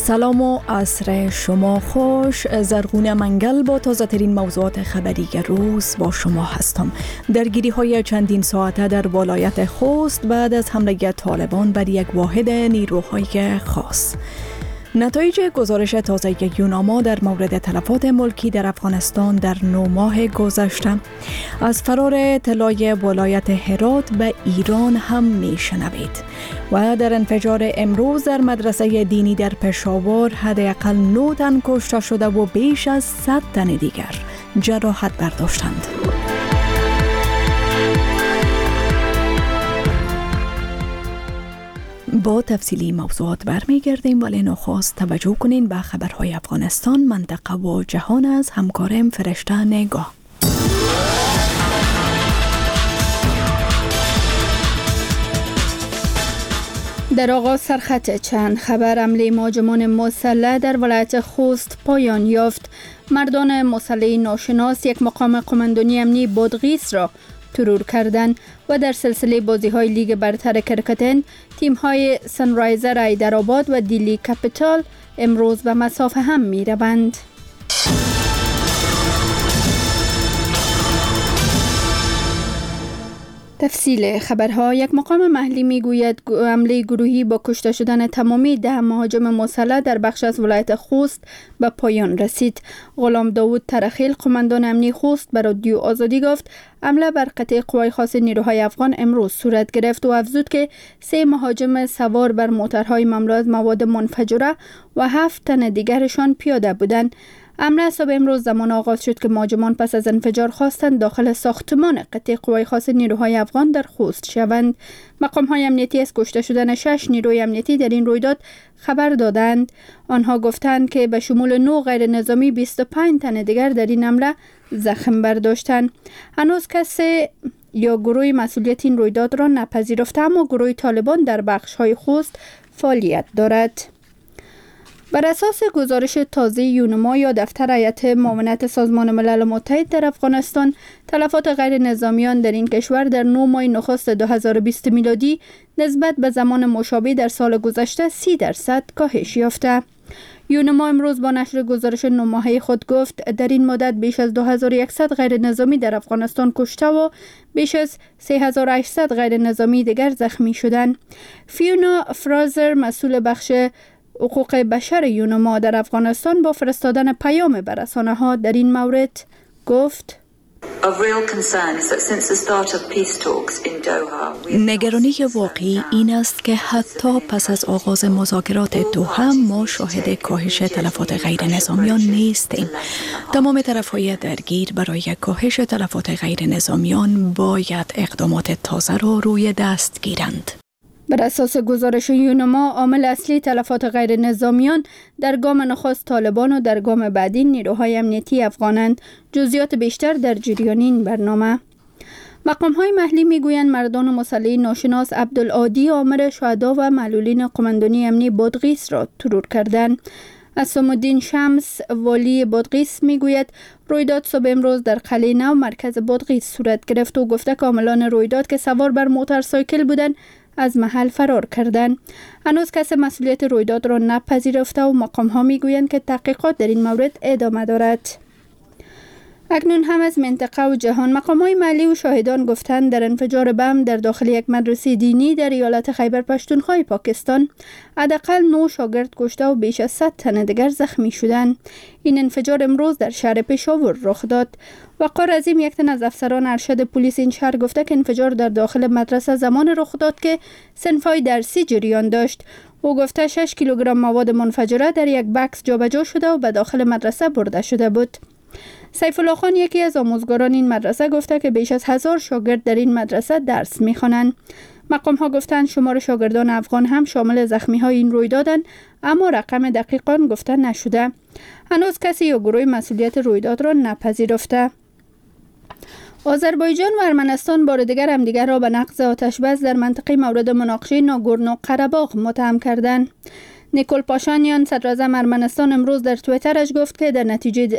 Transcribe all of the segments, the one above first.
سلام و عصر شما خوش. زرغون منگل با تازه ترین موضوعات خبری روز با شما هستم. درگیری های چندین ساعته در ولایت خوست بعد از حمله طالبان بر یک واحد نیروهای خاص. نتایج گزارش تازه یوناما در مورد تلفات ملکی در افغانستان در 9 ماه گذشته. از فرار اطلاع ولایت هرات به ایران هم میشنوید. و در انفجار امروز در مدرسه دینی در پشاور حداقل 9 تن کشته شده و بیش از 100 تن دیگر جراحت برداشتند. با تفصیلی موضوعات برمیگردیم، ولی نخست توجه کنین به خبرهای افغانستان، منطقه و جهان از همکارم فرشته نگاه. در آغاز سرخط چند خبر. حمله مهاجمان مسلح در ولایت خوست پایان یافت. مردان مسلح ناشناس یک مقام قماندانی امنی بادغیس را ترور کردند و در سلسله بازی‌های لیگ برتر کرکت هند تیم‌های سنرایزر حیدرآباد و دیلی کپیتال امروز به مساف هم می‌روند. تفصیل خبرها. یک مقام محلی میگوید حمله گروهی با کشته شدن تمامی 10 مهاجم مسلح در بخش از ولایت خوست به پایان رسید. غلام داوود ترخیل قماندان امنی خوست به رادیو آزادی گفت حمله بر قطع قوای خاص نیروهای افغان امروز صورت گرفت و افزود که 3 مهاجم سوار بر موترهای مملو از مواد منفجره و 7 تن دیگرشان پیاده بودند. حمله صبح امروز زمان آغاز شد که مهاجمان پس از انفجار خواستند داخل ساختمان قطع قوای خاص نیروهای افغان در خوست شوند. مقام‌های امنیتی از کشته شدن 6 نیروی امنیتی در این رویداد خبر دادند. آنها گفتند که به شمول 9 غیر نظامی 25 تن دیگر در این حمله زخم برداشتند. هنوز کسی یا گروهی مسئولیت این رویداد را نپذیرفته، اما گروه طالبان در بخش‌های خوست فعالیت دارد. بر اساس گزارش تازه یوناما یا دفتر هیئت معاونت سازمان ملل متحد در افغانستان، تلفات غیر نظامیان در این کشور در 9 ماه نخست 2020 میلادی نسبت به زمان مشابه در سال گذشته 30% کاهش یافته. یوناما امروز با نشر گزارش 9 ماهه خود گفت در این مدت بیش از 2100 غیر نظامی در افغانستان کشته و بیش از 3800 غیر نظامی دیگر زخمی شدند. فیونا فرازر مسئول بخش حقوق بشر یوناما در افغانستان با فرستادن پیام به رسانه‌ها در این مورد گفت نگرانی واقعی این است که حتی پس از آغاز مذاکرات دوحه ما شاهد کاهش تلفات غیر نظامیان نیستیم. تمام طرف‌های درگیر برای کاهش تلفات غیر نظامیان باید اقدامات تازه را روی دست گیرند. بر اساس گزارش یوناما، عامل اصلی تلفات غیر نظامیان در گام نخست طالبان و در گام بعدی نیروهای امنیتی افغانند. جزئیات بیشتر در جریان این برنامه. مقام‌های محلی میگویند مردان مسلح ناشناس عبدالعادی آمر شهدا و معلولین قماندانی امنی بادغیس را ترور کردند. عصام الدین شمس والی بادغیس میگوید رویداد صبح امروز در قلعه نو مرکز بادغیس صورت گرفت و گفته که عاملان رویداد که سوار بر موتورسایکل بودند از محل فرار کردند. هنوز کسی مسئولیت رویداد را نپذیرفته و مقام‌ها میگویند که تحقیقات در این مورد ادامه دارد. اکنون هم از منطقه و جهان. مقام‌های محلی و شاهدان گفتند در انفجار بم در داخل یک مدرسه دینی در ایالت خیبر پختونخوا پاکستان حداقل 9 شاگرد کشته و بیش از 100 تن دیگر زخمی شدند. این انفجار امروز در شهر پشاور رخ داد. وقار عظیم، یک تن از افسران ارشد پلیس این شهر گفته که انفجار در داخل مدرسه زمان رخ داد که صنف‌های درسی جریان داشت. او گفته 6 کیلوگرم مواد منفجره در یک بکس جابجا شده و به داخل مدرسه برده شده بود. سیف الله خان، یکی از آموزگاران این مدرسه، گفته که بیش از 1000 شاگرد در این مدرسه درس می‌خوانند. مقام ها گفتند شمار شاگردان افغان هم شامل زخمی های این رویدادند، اما رقم دقیقاً گفته نشده. هنوز کسی یا گروه مسئولیت رویداد را نپذیرفته. آذربایجان و ارمنستان بار دیگر همدیگر را به نقض آتش‌بس در منطقه مورد مناقشه ناگورنو قره‌باغ متهم کردند. نیکول پاشانیان، صدراعظم ارمنستان، امروز در توییترش گفت که در نتیجه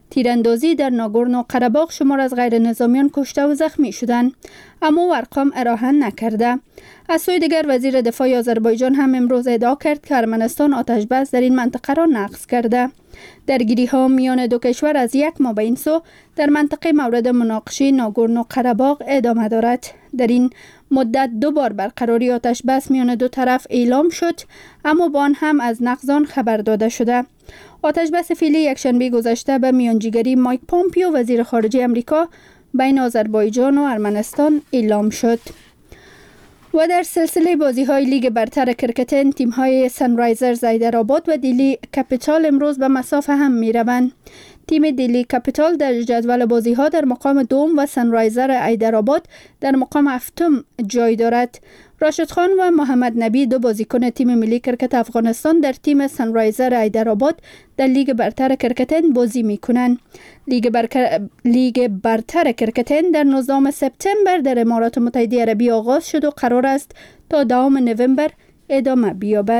تیراندازی در ناگورنو قره‌باغ شمار از غیر نظامیان کشته و زخمی شدند، اما ارقام ارائه نکرده. از سوی دیگر وزیر دفاع آذربایجان هم امروز ادعا کرد که ارمنستان آتش بس در این منطقه را نقض کرده. درگیری ها میان دو کشور از یک ماه به این سو در منطقه مورد مناقشه ناگورنو قره‌باغ ادامه دارد. در این مدت 2 بار برقراری آتش بس میان دو طرف اعلام شد، اما با آن هم از نقض آن خبر داده شده. آتش بس فعلی یکشنبه گذشته به میانجیگری مایک پومپیو وزیر خارجه امریکا بین آذربایجان و ارمنستان اعلام شد. و در سلسله بازی‌های لیگ برتر کرکت تیم‌های سنرایزرز حیدرآباد و دیلی کپیتال امروز به مساف هم می‌روند. تیم دیلی کپیتال در جدول بازی‌ها در مقام دوم و سنرایزر حیدرآباد در مقام هفتم جای دارد. راشد خان و محمد نبی 2 بازیکن تیم ملی کرکت افغانستان در تیم سنرایزر حیدرآباد در لیگ برتر کرکتن بازی می‌کنند. لیگ برتر کرکتن در 19 سپتامبر در امارات متحده عربی آغاز شد و قرار است تا 10 نوامبر ادامه بیابد.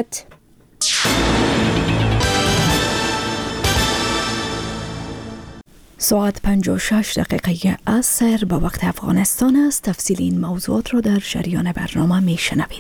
ساعت 56 دقیقه عصر به وقت افغانستان است. تفصیل این موضوعات را در جریان برنامه می شنوید.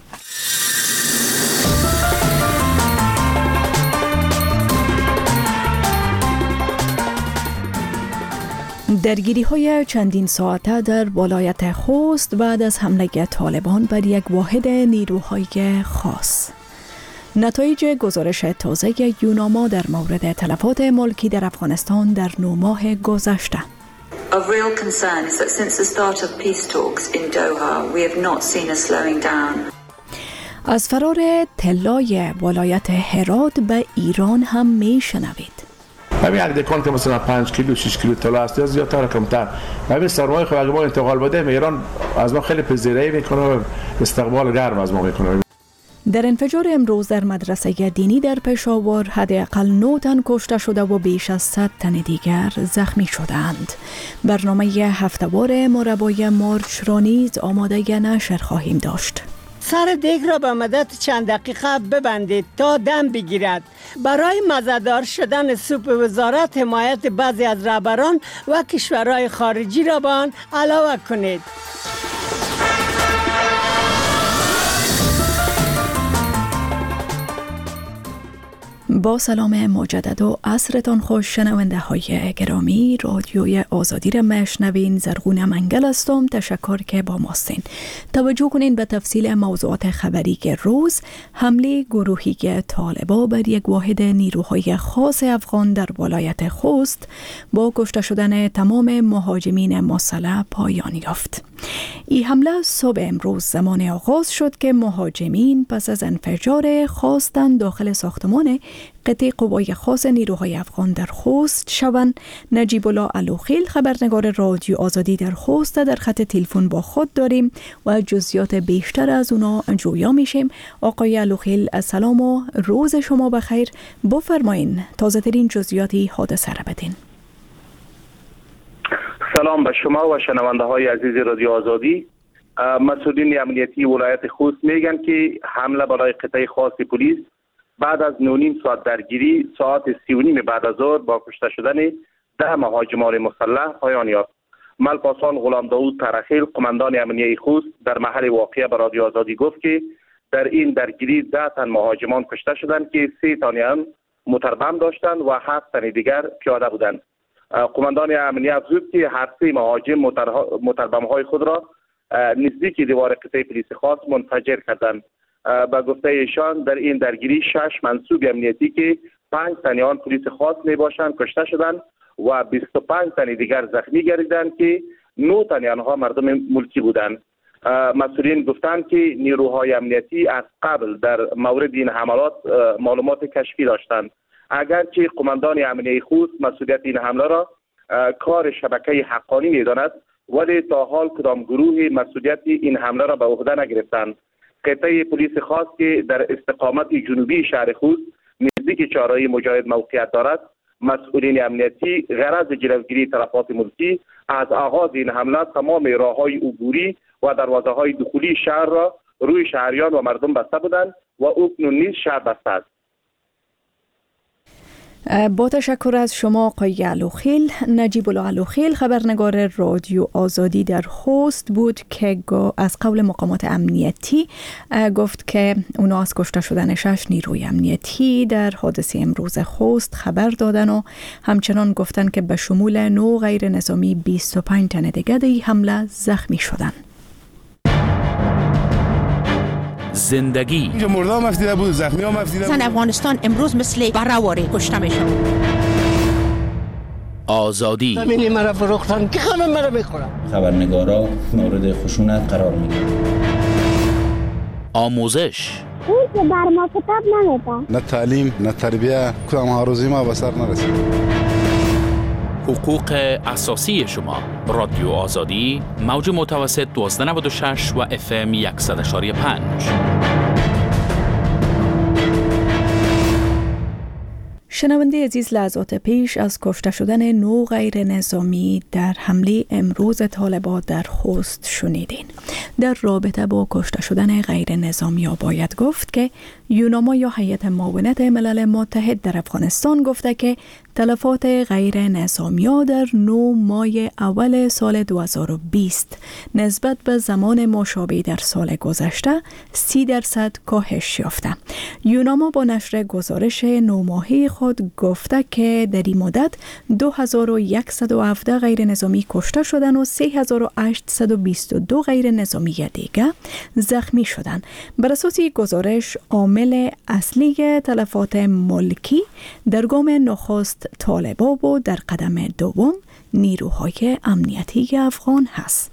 درگیری های چندین ساعته در ولایت خوست بعد از حمله طالبان بر یک واحد نیروهای خاص. نتایج گزارش تازه یوناما در مورد تلفات ملکی در افغانستان در 9 ماه گذشته. Of real concern is that since the start of peace talks in Doha, we have not seen a slowing down. از فرار طلای ولایت هرات به ایران هم می شنوید. همین اردکان که مثلا 5 کیلو 6 کیلو طلا است یا زیادتر کمتر، همین سرمایه خود اگه ما انتقال بده ایران از ما خیلی پذیرایی میکنه و استقبال گرم از ما میکنه. در انفجار امروز در مدرسه دینی در پشاور حداقل 9 تن کشته شده و بیش از 100 تن دیگر زخمی شدند. برنامه هفته‌وار مربای مارچ را نیز آماده نشر خواهیم داشت. سر دیگ را به مدت چند دقیقه ببندید تا دم بگیرد. برای مزه‌دار شدن سوپ وزارت حمایت بعضی از رهبران و کشورهای خارجی را به آن علاوه کنید. با سلام مجدد و عصرتان خوش شنونده های گرامی، رادیوی آزادی را میشنوین. زرغون منگل هستم. تشکر که با ماستین. توجه کنین به تفصیل موضوعات خبری روز. حمله گروهی طالبان بر یک واحد نیروهای خاص افغان در ولایت خوست با کشته شدن تمام مهاجمین مسلح پایان یافت. این حمله صبح امروز زمان آغاز شد که مهاجمین پس از انفجار خواستند داخل ساختمان قطعه قوای خاص نیروهای افغان در خوست شوند. نجیب الله علوخیل خبرنگار رادیو آزادی در خوست در خط تلفن با خود داریم و جزئیات بیشتر از اونا جویا میشیم. آقای علوخیل سلام و روز شما بخیر. بفرمایین تازه ترین جزئیاتی حادثه را بدین. سلام به شما و شنونده های عزیز رادیو آزادی. مسئولین امنیتی ولایت خوست میگن که حمله برای قطعه خاص پلیس بعد از 9.5 ساعت درگیری ساعت 3:30 بعد از ظهر با کشته شدن 10 مهاجمان مسلح پایان یافت. ملپاسان غلام داوود ترخیل قماندان امنیتی خوست در محل واقعه به رادیو آزادی گفت که در این درگیری 10 تن مهاجمان کشته شدند که 3 تن موتربم داشتند و 7 تن دیگر پیاده بودند. قماندان امنیتی افزود که هر 3 مهاجم موتربم های خود را نزدیک دیوار قطعه پلیس خاص منفجر کردند. با گفته ایشان در این درگیری 6 منسوب امنیتی که 5 تن آن پلیس خاص می باشند کشته شدند و 25 تن دیگر زخمی گردیدند که 9 تن آنها مردم ملکی بودند. مسئولین گفتند که نیروهای امنیتی از قبل در مورد این حملات معلومات کشفی داشتند. اگرچه قماندان امنیتی خوست مسئولیت این حمله را کار شبکه حقانی می‌داند، ولی تا حال کدام گروه مسئولیت این حمله را به عهده نگرفتند. قطعه پلیس خاص که در استقامت جنوبی شهر خوست نزدیک چهارراه مجاهد موقعیت دارد، مسئولین امنیتی غرض جلوگیری تلفات ملکی از آغاز این حمله تمام راه‌های عبوری و دروازه‌های دخولی شهر را روی شهریان و مردم بسته بودند و اکنون نیز شهر بسته است. با تشکر از شما آقای علوخیل. نجیب الله علوخیل خبرنگار رادیو آزادی در خوست بود که از قول مقامات امنیتی گفت که اونا از کشته شدن 6 نیروی امنیتی در حادثه امروز خوست خبر دادن و همچنان گفتن که به شمول 9 غیر نظامی 25 تن دیگه در این حمله زخمی شدن. زندگی اینجا مرده هم افتیده بود، زخمی هم افتیده بود. افغانستان امروز مثل برآوری کشته میشه. آزادی زمینی مرا فروختن که خانم مرا میخورم. خبرنگارا مورد خشونت قرار میگیرن. آموزش اون که بر ما کتاب نمیده. نه تعلیم نه تربیه، کدام هاروزی ما به سر نرسید. حقوق اساسی شما. رادیو آزادی موج متوسط 1296 و FM 100.5. شنونده عزیز، لحظات پیش از کشته شدن 9 غیر نظامی در حمله امروز طالبان در خوست شنیدین. در رابطه با کشته شدن غیر نظامی ها باید گفت که یوناما یا هیئت معاونت ملل متحد در افغانستان گفته که تلفات غیر نظامی ها در 9 ماه اول سال 2020 نسبت به زمان مشابه در سال گذشته 30% کاهش یافته. یوناما با نشر گزارش 9 ماهه خود گفته که در این مدت 2117 غیر نظامی کشته شدند و 3822 غیر نظامی دیگر زخمی شدند. بر اساس گزارش عامل اصلی تلفات ملکی در گام نخست طالبان و در قدم دوم نیروهای امنیتی افغان هست.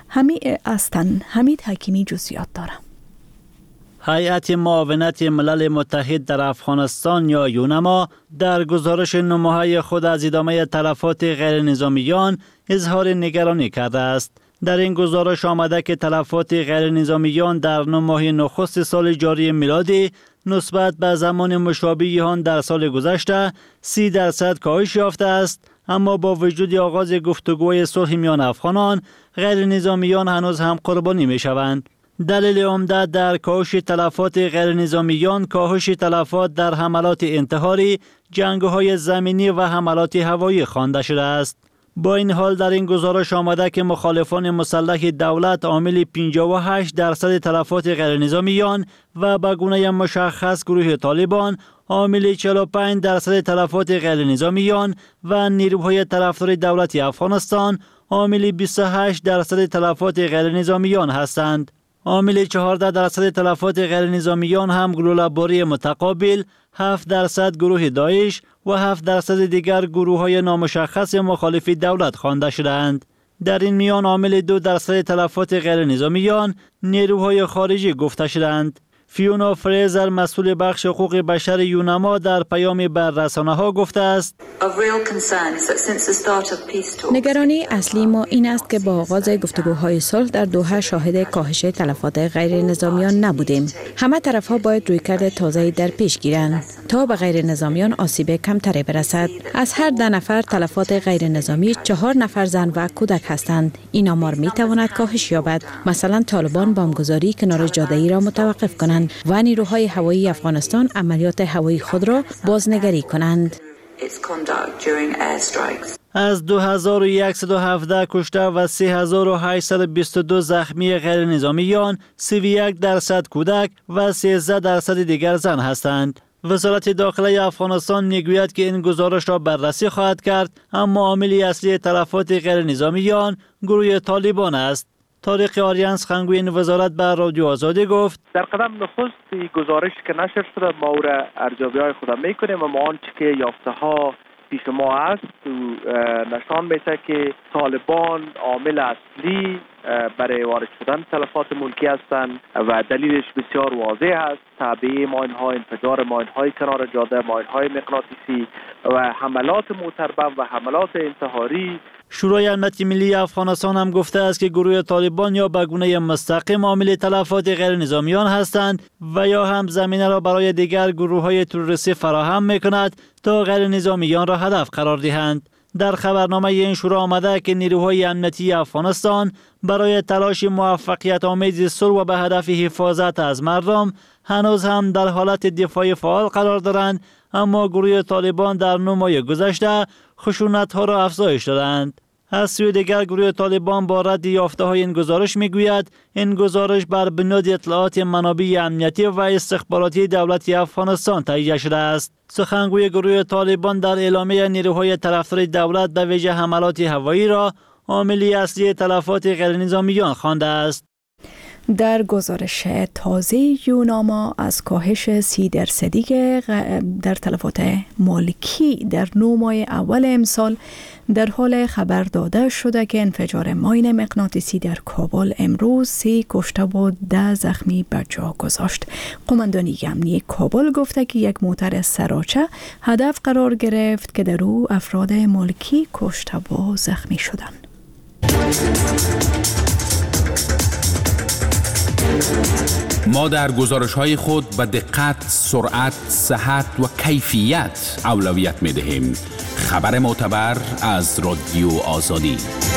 حمید حکیمی جزئیات داره. هیئت معاونت ملل متحد در افغانستان یا یونما در گزارش 9 ماهه خود از ادامه تلفات غیر نظامیان اظهار نگرانی کرده است. در این گزارش آمده که تلفات غیر نظامیان در 9 ماه نخست سال جاری میلادی نسبت به زمان مشابه آن در سال گذشته 30% کاهش یافته است، اما با وجود آغاز گفتگوی صلح میان افغانان غیر نظامیان هنوز هم قربانی می شوند. دلیل عمده در کاهش تلفات غیر نظامیان کاهش تلفات در حملات انتحاری، جنگ‌های زمینی و حملات هوایی خوانده شده است. با این حال در این گزارش آمده که مخالفان مسلح دولت عامل 58% تلفات غیر نظامیان و به گونه مشخص گروه طالبان عامل 45% تلفات غیر نظامیان و نیروهای طرفدار دولت افغانستان عامل 28% تلفات غیر نظامیان هستند. عامل 14% تلفات غیر نظامیان هم گلوله‌باری متقابل، 7% گروه داعش و 7% دیگر گروه‌های نامشخص مخالف دولت خوانده شدند. در این میان عامل 2% تلفات غیر نظامیان نیروهای خارجی گفته شدند. فیونا فریزر مسئول بخش حقوق بشر یونما در پیامی بر رسانه‌ها گفته است: نگرانی اصلی ما این است که با آغاز گفتگوهای صلح در دوحه شاهد کاهش تلفات غیر نظامیان نبودیم. همه طرف‌ها باید رویکرد تازه‌ای در پیش گیرند تا به غیر نظامیان آسیب کمتری برسد. از هر 10 نفر تلفات غیر نظامی 4 نفر زن و کودک هستند. این آمار می‌تواند کاهش یابد. مثلا طالبان بمبگذاری کنار جاده‌ای را متوقف کنند و نیروهای هوایی افغانستان عملیات هوایی خود را بازنگری کنند. از 2117 کشته و 3822 زخمی غیر نظامیان 31% کودک و 13% دیگر زن هستند. وزارت داخله افغانستان میگوید که این گزارش را بررسی خواهد کرد، اما عامل اصلی تلفات غیر نظامیان گروه طالبان است. طارق آریان سخنگوی این وزارت به رادیو آزادی گفت: در قدم نخست گزارش که نشر شده ما او را ارزیابی‌های خود میکنیم و ما آنچه که یافته ها پیش ما است نشان میده که طالبان عامل اصلی برای وارد شدن تلفات ملکی هستند و دلیلش بسیار واضح است. تعبیه ماین‌ها، انفجار ماین‌های کنار جاده، ماین‌های مغناطیسی و حملات موتربم و حملات انتحاری. شورای امنیت ملی افغانستان هم گفته است که گروه طالبان یا به گونه مستقیم عامل تلفات غیر نظامیان هستند و یا هم زمینه را برای دیگر گروه‌های تروریستی فراهم می‌کند تا غیر نظامیان را هدف قرار دهند. در خبرنامه این شورا آمده که نیروهای امنیتی افغانستان برای تلاش موفقیت آمیز صلح و به هدف حفاظت از مردم هنوز هم در حالت دفاعی فعال قرار دارند، اما گروه طالبان در 9 ماه گذشته خشونت‌ها را افزایش دادند. از سوی دیگر گروه طالبان با رد یافته‌های این گزارش میگوید این گزارش بر بنیاد اطلاعات منابع امنیتی و استخباراتی دولت افغانستان تهیه شده است. سخنگوی گروه طالبان در اعلامیه نیروهای طرفدار دولت به ویژه حملات هوایی را عامل اصلی تلفات غیرنظامیان خوانده است. در گزارش تازه یوناما از کاهش 30% در تلفات مالکی در 9 ماه اول امسال در حال خبر داده شده که انفجار ماین مغناطیسی در کابل امروز 3 کشته و 10 زخمی به جا گذاشت. قماندانی امنیتی کابل گفته که یک موتر سراچه هدف قرار گرفت که در او افراد مالکی کشته و زخمی شدند. ما در گزارش‌های خود به دقت، سرعت، صحت و کیفیت اولویت می‌دهیم. خبر معتبر از رادیو آزادی.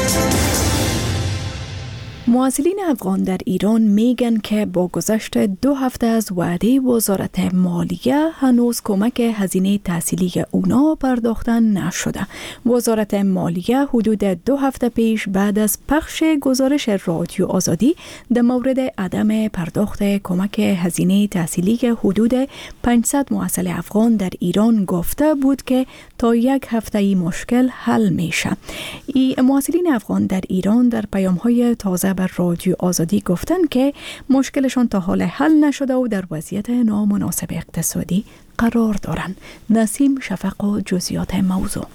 معزلین افغان در ایران میگن که با گذشت 2 هفته از وعده وزارت مالیه هنوز کمک هزینه تحصیلی اونا پرداخته نشده. وزارت مالیه حدود 2 هفته پیش بعد از پخش گزارش رادیو آزادی در مورد عدم پرداخت کمک هزینه تحصیلی حدود 500 معزل افغان در ایران گفته بود که تا 1 هفته ای مشکل حل میشه. معزلین افغان در ایران در پیام‌های تازه بر رادیو آزادی گفتن که مشکلشان تا حال حل نشده و در وضعیت نامناسب اقتصادی قرار دارند. نسیم شفق و جزئیات موضوع.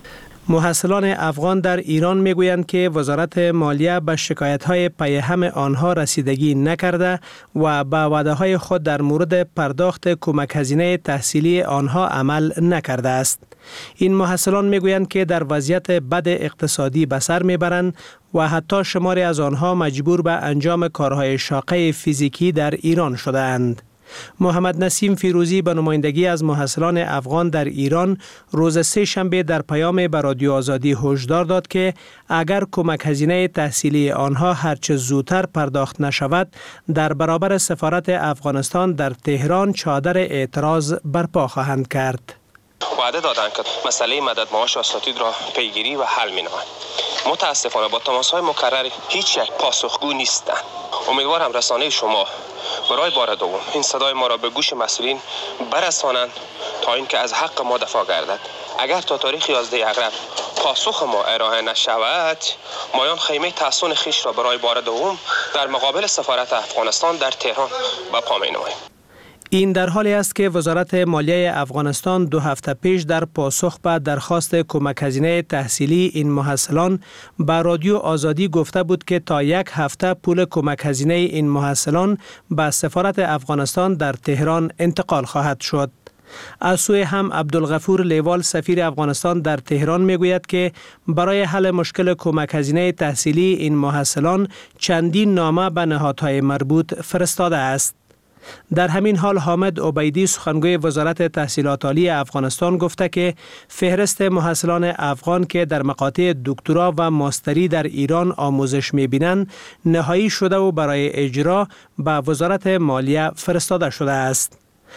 محصلان افغان در ایران میگویند که وزارت مالیه به شکایت‌های پیهم آنها رسیدگی نکرده و به وعده‌های خود در مورد پرداخت کمک هزینه تحصیلی آنها عمل نکرده است. این محصلان میگویند که در وضعیت بد اقتصادی به سر میبرند و حتی شماری از آنها مجبور به انجام کارهای شاقه فیزیکی در ایران شده‌اند. محمد نسیم فیروزی به نمایندگی از محصلان افغان در ایران روز 3 شنبه در پیام به رادیو آزادی هشدار داد که اگر کمک هزینه تحصیلی آنها هرچه زودتر پرداخت نشود در برابر سفارت افغانستان در تهران چادر اعتراض برپا خواهند کرد. وعده دادند که مسئله مدد معاش اساتید را پیگیری و حل می‌نمایند. متاسفانه با تماس‌های مکرر هیچ یک پاسخگو نیستند. امیدوارم رسانه شما برای بار دوم این صدای ما را به گوش مسئولین برسانند تا اینکه از حق ما دفاع گردد. اگر تا تاریخ 11 اغرب پاسخ ما ارائه نشود، مایان خیمه تحصن خیش را برای بار دوم در مقابل سفارت افغانستان در تهران به پا می‌نماییم. این در حالی است که وزارت مالیه افغانستان 2 هفته پیش در پاسخ به درخواست کمک هزینه تحصیلی این محصلان به رادیو آزادی گفته بود که تا 1 هفته پول کمک هزینه این محصلان به سفارت افغانستان در تهران انتقال خواهد شد. از سوی هم عبدالغفور لیوال سفیر افغانستان در تهران میگوید که برای حل مشکل کمک هزینه تحصیلی این محصلان چندین نامه به نهادهای مربوط فرستاده است. در همین حال حامد عبیدی سخنگوی وزارت تحصیلات عالی افغانستان گفته که فهرست محصلان افغان که در مقاطع دکترا و ماستری در ایران آموزش می‌بینند نهایی شده و برای اجرا به وزارت مالیه فرستاده شده است.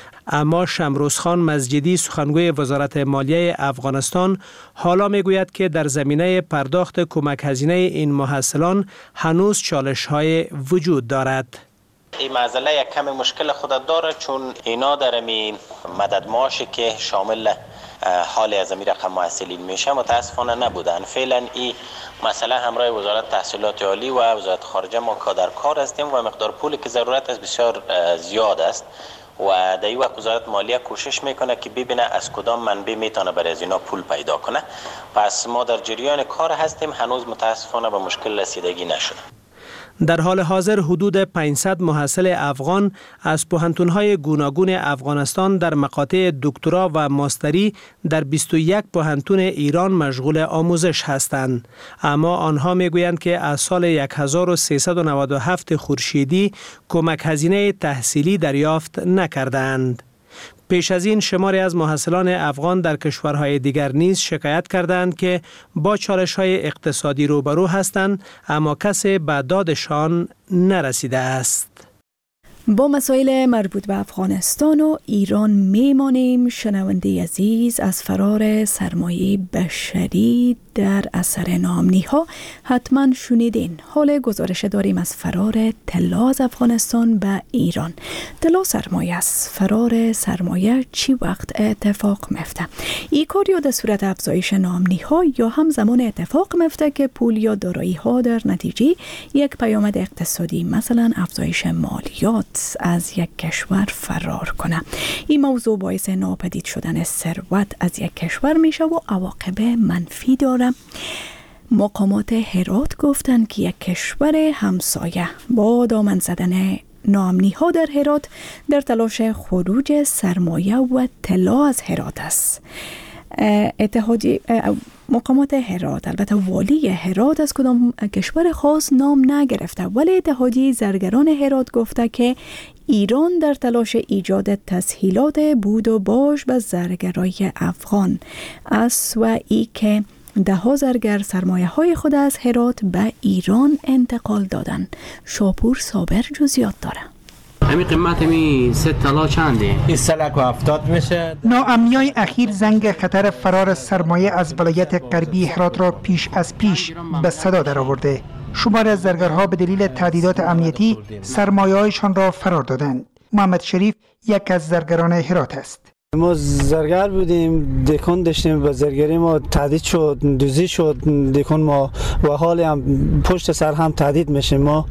اما شمروزخان مزجدی سخنگوی وزارت مالیه افغانستان حالا میگوید که در زمینه پرداخت کمک هزینه این محصلان هنوز چالش‌های وجود دارد. این معضله یک کم مشکل خود داره، چون اینا در این مدد معاشی که شامل حال از امیر رقم محصلین میشه متاسفانه نبودن. فعلا این مسئله همراه وزارت تحصیلات عالی و وزارت خارجه ما در کار هستیم و مقدار پولی که ضرورت است بسیار زیاد است و در این وقت وزارت مالیه کوشش میکنه که ببینه از کدام منبع میتونه برای از اینا پول پیدا کنه. پس ما در جریان کار هستیم، هنوز متاسفانه به مشکل رسیدگی نشده. در حال حاضر حدود 500 محصل افغان از پوهنتون‌های گوناگون افغانستان در مقاطع دکترا و ماستری در 21 پوهنتون ایران مشغول آموزش هستند. اما آنها میگویند که از سال 1397 خورشیدی کمک هزینه تحصیلی دریافت نکردند. پیش از این شماری از محصلان افغان در کشورهای دیگر نیز شکایت کردند که با چالش‌های اقتصادی روبرو هستند اما کسی به دادشان نرسیده است. با مسائل مربوط به افغانستان و ایران میمانیم. شنونده عزیز، از فرار سرمایه بشری در اثر ناامنی ها حتما شنیدین. حال گزارش داریم از فرار طلا از افغانستان به ایران. طلا سرمایه است. فرار سرمایه چی وقت اتفاق میفته؟ این کار یا در صورت افزایش ناامنی ها یا هم زمان اتفاق میفته که پول یا دارایی ها در نتیجه یک پیامد اقتصادی مثلا افزایش مالیات از یک کشور فرار کنه. این موضوع باعث ناپدید شدن ثروت از یک کشور میشه و عواقب منفی داره. مقامات هرات گفتن که یک کشور همسایه با دامن زدن ناامنی ها در هرات در تلاش خروج سرمایه و طلا از هرات است. اتحادیه مقامات هرات، البته والی هرات از کدام کشور خاص نام نگرفته، ولی اتحادیه زرگران هرات گفته که ایران در تلاش ایجاد تسهیلات بود و باش به زرگرای افغان است و ای که 10 زرگر سرمایه های خود از هرات به ایران انتقال دادن. شاپور صابر جزئیات داره. همین قیمت می 3 طلا چنده؟ 370 میشه. ناامنی‌های اخیر زنگ خطر فرار سرمایه از ولایت غربی هرات را پیش از پیش به صدا درآورده. شمار از زرگرها به دلیل تهدیدات امنیتی سرمایه‌هایشان را فرار دادند. محمد شریف یک از زرگران هرات است. ما زرگر بودیم، دکان داشتیم و زرگری ما تهدید شد، دوزی شد دکان ما و حالی هم پشت سر هم تهدید میشیم. ما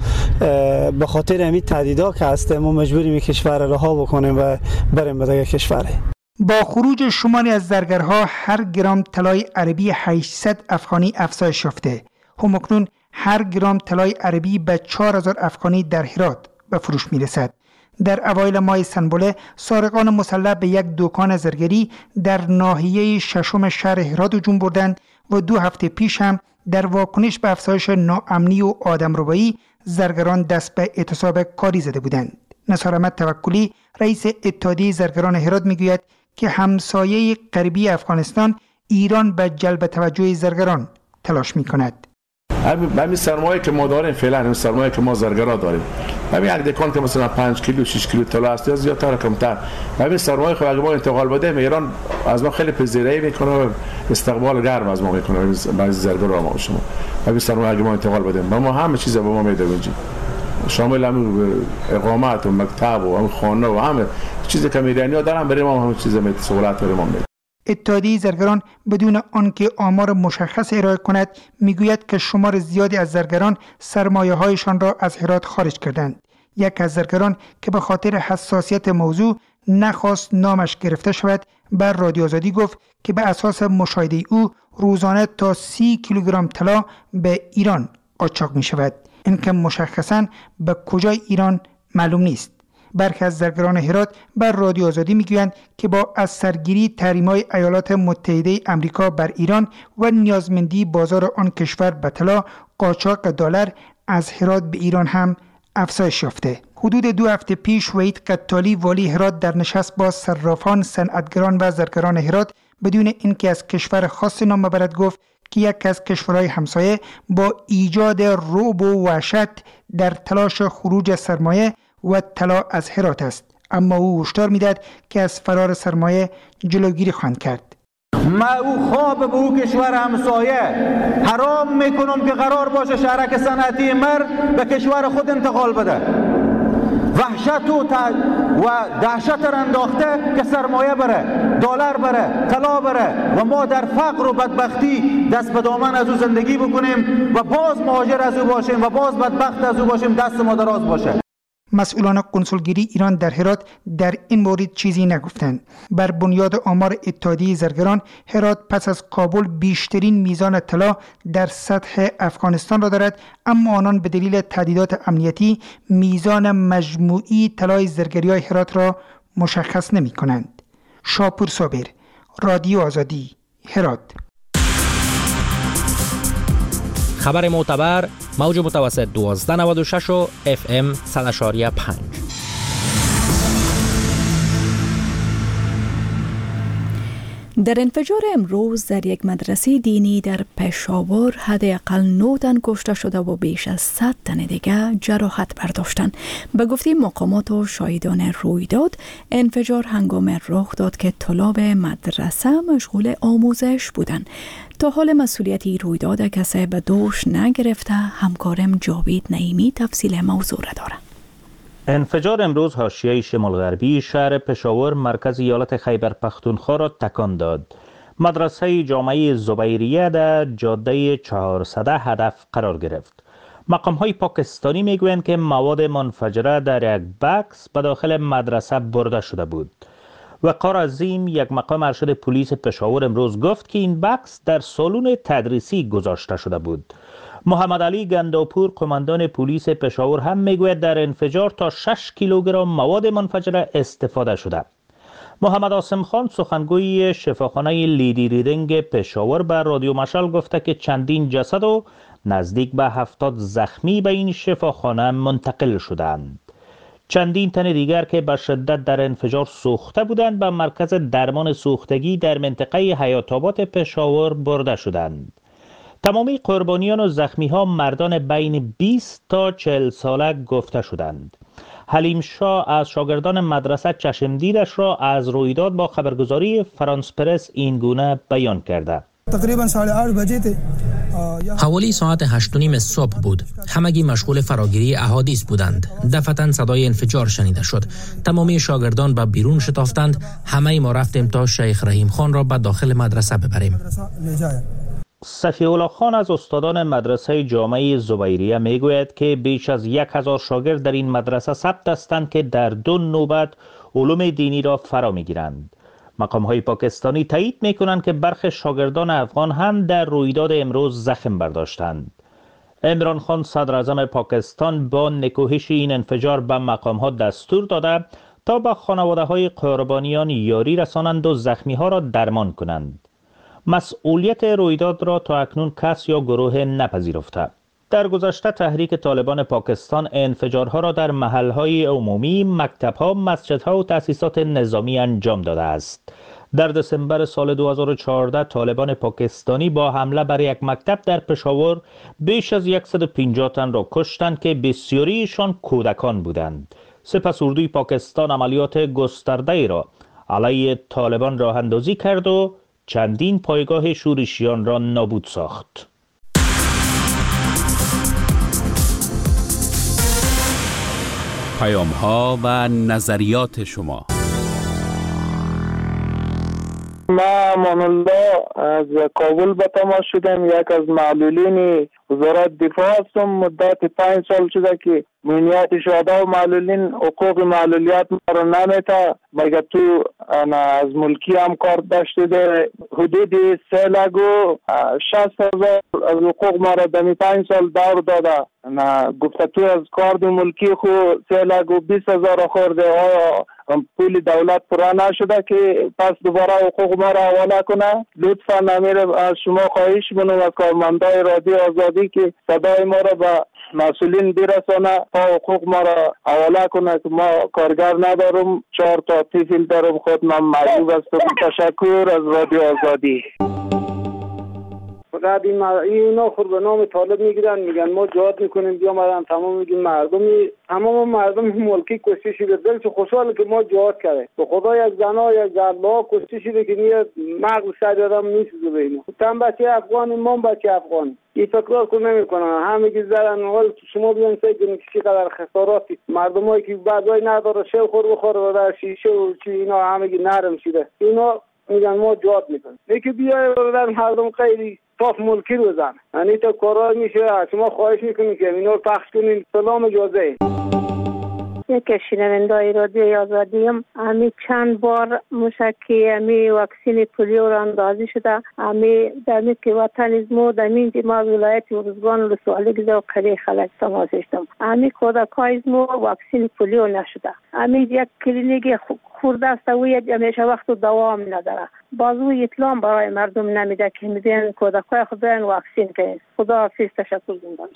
به خاطر همین تهدیدا که هست ما مجبوریم کشور را رها بکنیم و بریم به دیگه کشور. با خروج شماری از زرگرها هر گرم طلای عربی 800 افغانی افزایش یافته. همکنون هر گرم طلای عربی به 4000 افغانی در هرات به فروش میرسد. در اوایل ماه سنبله سارقان مسلح به یک دکان زرگری در ناحیه ششم شهر هرات هجوم بردند و 2 هفته پیش هم در واکنش به افزایش ناامنی و آدمربایی زرگران دست به اعتصاب کاری زده بودند. نثار احمد توکلی رئیس اتحادیه زرگران هرات میگوید که همسایه غربی افغانستان ایران به جلب توجه زرگران تلاش میکند. همین سرمایه که ما داریم فعلا، همین سرمایه که ما زرگرا داریم، همین یک دکان که مثلا 5 کیلو 6 کیلو طلا است یا زیادتر کمتر، همین سرمایه خود اگه ما انتقال بدیم ایران از ما خیلی پذیرایی میکنه و استقبال گرم از ما میکنه. بعضی زرگرا ما شما همین سرمایه اگه ما انتقال بدیم ما همه چیز به ما میده اونجا، شامل همین اقامت و مکتب و همین خانه و همه چیزی که ایرانی‌ها دارن برای ما همه چیز میده، سهولت برای ما میده. اتحادیه زرگران بدون آنکه آمار مشخص ارائه کند میگوید که شمار زیادی از زرگران سرمایه‌هایشان را از هرات خارج کردند. یک از زرگران که به خاطر حساسیت موضوع نخواست نامش گرفته شود بر رادیو آزادی گفت که به اساس مشاهده او روزانه تا 30 کیلوگرم طلا به ایران قاچاق می شود. این که مشخصاً به کجای ایران معلوم نیست. برخی از زرگران هرات بر رادیو آزادی میگویند که با از سرگیری تحریم‌های ایالات متحده آمریکا بر ایران و نیازمندی بازار آن کشور به طلا، قاچاق دلار از هرات به ایران هم افزایش یافته. حدود 2 هفته پیش وحید قتالی والی هرات در نشست با صرافان، صنعتگران و زرگران هرات بدون اینکه از کشور خاص نام ببرد گفت که یک از کشورهای همسایه با ایجاد رعب و وحشت در تلاش خروج سرمایه و طلا از هرات است، اما او هشدار میداد که از فرار سرمایه جلوگیری خواهند کرد. ما او خواب به او کشور همسایه حرام میکنم که قرار باشه شرک صنعتی به کشور خود انتقال بده. وحشت و دهشت را انداخته که سرمایه بره، دلار بره، طلا بره و ما در فقر و بدبختی دست به دامن از او زندگی بکنیم و باز مهاجر از او باشیم و باز بدبخت از او باشیم، دست ما دراز باشه. مسئولان قنسولگری ایران در هرات در این مورد چیزی نگفتند. بر بنیاد آمار اتحادیه زرگران، هرات پس از کابل بیشترین میزان طلا در سطح افغانستان را دارد، اما آنان به دلیل تهدیدات امنیتی میزان مجموعی طلای زرگری‌های هرات را مشخص نمی‌کنند. شاپور صابر، رادیو آزادی، هرات. خبر معتبر، موج متوسط 1296 و FM 100.5. در انفجار امروز در یک مدرسه دینی در پشاور حداقل 9 تن کشته شده و بیش از 100 تن دیگر جراحت برداشتند. به گفته مقامات و شاهدان رویداد، انفجار هنگام رخ داد که طلاب مدرسه مشغول آموزش بودند. تا حال مسئولیتی رویداد کسی به دوش نگرفته. همکارم جاوید نعیمی تفصیل موضوع را دارد. انفجار امروز حاشیه شمال غربی شهر پشاور مرکز ایالت خیبر پختونخوا را تکان داد. مدرسه جامعه زبیریه در جاده 400 هدف قرار گرفت. مقام‌های پاکستانی میگویند که مواد منفجره در یک بکس به داخل مدرسه برده شده بود. وقار عظیم، یک مقام ارشد پلیس پشاور امروز گفت که این بکس در سالن تدریسی گذاشته شده بود. محمد علی گنداپور قماندان پلیس پشاور هم میگوید در انفجار تا 6 کیلوگرم مواد منفجره استفاده شده. محمد عاصم خان سخنگوی شفاخانه لیدی ریدینگ پشاور به رادیو مشعل گفته که چندین جسد و نزدیک به 70 زخمی به این شفاخانه منتقل شدند. چندین تن دیگر که به شدت در انفجار سوخته بودند به مرکز درمان سوختگی در منطقه حیات آباد پشاور برده شدند. تمامی قربانیان و زخمی ها مردان بین 20 تا 40 ساله گفته شدند. حلیم شاه از شاگردان مدرسه چشمدیدش را از رویداد با خبرگزاری فرانس پرس این گونه بیان کرده. تقریبا 8:30 بجه حوالی ساعت 8:30 صبح بود. همگی مشغول فراگیری احادیث بودند. دفعتاً صدای انفجار شنیده شد. تمامی شاگردان به بیرون شتافتند. همه ما رفتیم تا شیخ رحیم خان را به داخل مدرسه ببریم. صفی الله خان از استادان مدرسه جامعه زبیریه میگوید که بیش از 1000 شاگرد در این مدرسه ثبت هستند که در 2 نوبت علوم دینی را فرا میگیرند. مقام‌های پاکستانی تایید میکنند که برخی شاگردان افغان هم در رویداد امروز زخم برداشتند. عمران خان صدر اعظم پاکستان با نکوهش این انفجار به مقام‌ها دستور داده تا به خانواده‌های قربانیان یاری رسانند و زخمی‌ها را درمان کنند. مسئولیت رویداد را تا اکنون کس یا گروه نپذیرفته. در گذشته تحریک طالبان پاکستان انفجارها را در محلهای عمومی، مکتبها، مسجدها و تأسیسات نظامی انجام داده است. در دسامبر سال 2014 طالبان پاکستانی با حمله بر یک مکتب در پشاور بیش از 150 تن را کشتند که بسیاریشان کودکان بودند. سپس اردوی پاکستان عملیات گسترده‌ای را علیه طالبان راه اندازی کرد و چندین پایگاه شورشیان را نابود ساخت. پیام‌ها و نظریات شما. ما امان الله از کابل به تماس شدم. یک از معلولین وزارت دفاع هستم. مدت 5 سال شده که مهمیت شهدا و معلولین حقوق معلولیت ما را نمیته. مگه تو از ملکی هم کار داشته حدود 3,60,000 از حقوق ما را دمی 5 سال دور داده. گفته تو از کارد ملکی خو 3,20,000 خورده. آیا پول دولت پورا نشده که پس دوباره حقوق ما را حواله کنه؟ لطفا نمیره از شما خواهش منم از کارمندای رادیو آزادی که صدای ما را به مسئولین برسانه تا حقوق ما را حواله کنه که ما کارگر ندارم. 4 تا طفل دارم. خود من معیوب هستم. تشکر از رادیو آزادی. فقط اینا خود به نام طالب میگیرن، میگن ما جهاد میکنیم، بیا مردم تمام میگیم تمام مردم ملکی کشته شده. دلش خوشحاله که ما جهاد کرده. به خدا یک زنا یک جربا کشته شده که نیه مغز سر آدم نیسته به اینا. تن بچه افغانی، ما بچه افغانی. این فکرات کو نمیکنن. همگی زدن حال شما بیان سعی کنید که چقدر خساراتی مردمایی که بعضی نداره شو خور بخوره و در شیشه و چی اینا همگی نرم شده. اینا میگن ما جهاد میکنیم. یکی بیای در مردم خیلی طاف ملکی رو زن. یعنی تا کارا میشه. شما خواهش میکنید که اینا رو پخش کنین. سلام اجازه. یک شنوندای رادیو آزادیم. امی چند بار موشکی امی واکسین پولیو را اندازی شده. امی در که وطن ازمو در مینجی ما ولایت ارزگان لسوالی گزه و قریه خلق تماس داشتم. امی کودکای ازمو واکسین پولیو نشده. امی یک کلینیک خورده است و همیشه وقت دوام نداره. بازو اطلاع برای مردم نمیده که میدین کودکای خود برن واکسین کنید. خدا حافظ. تشکر زنده.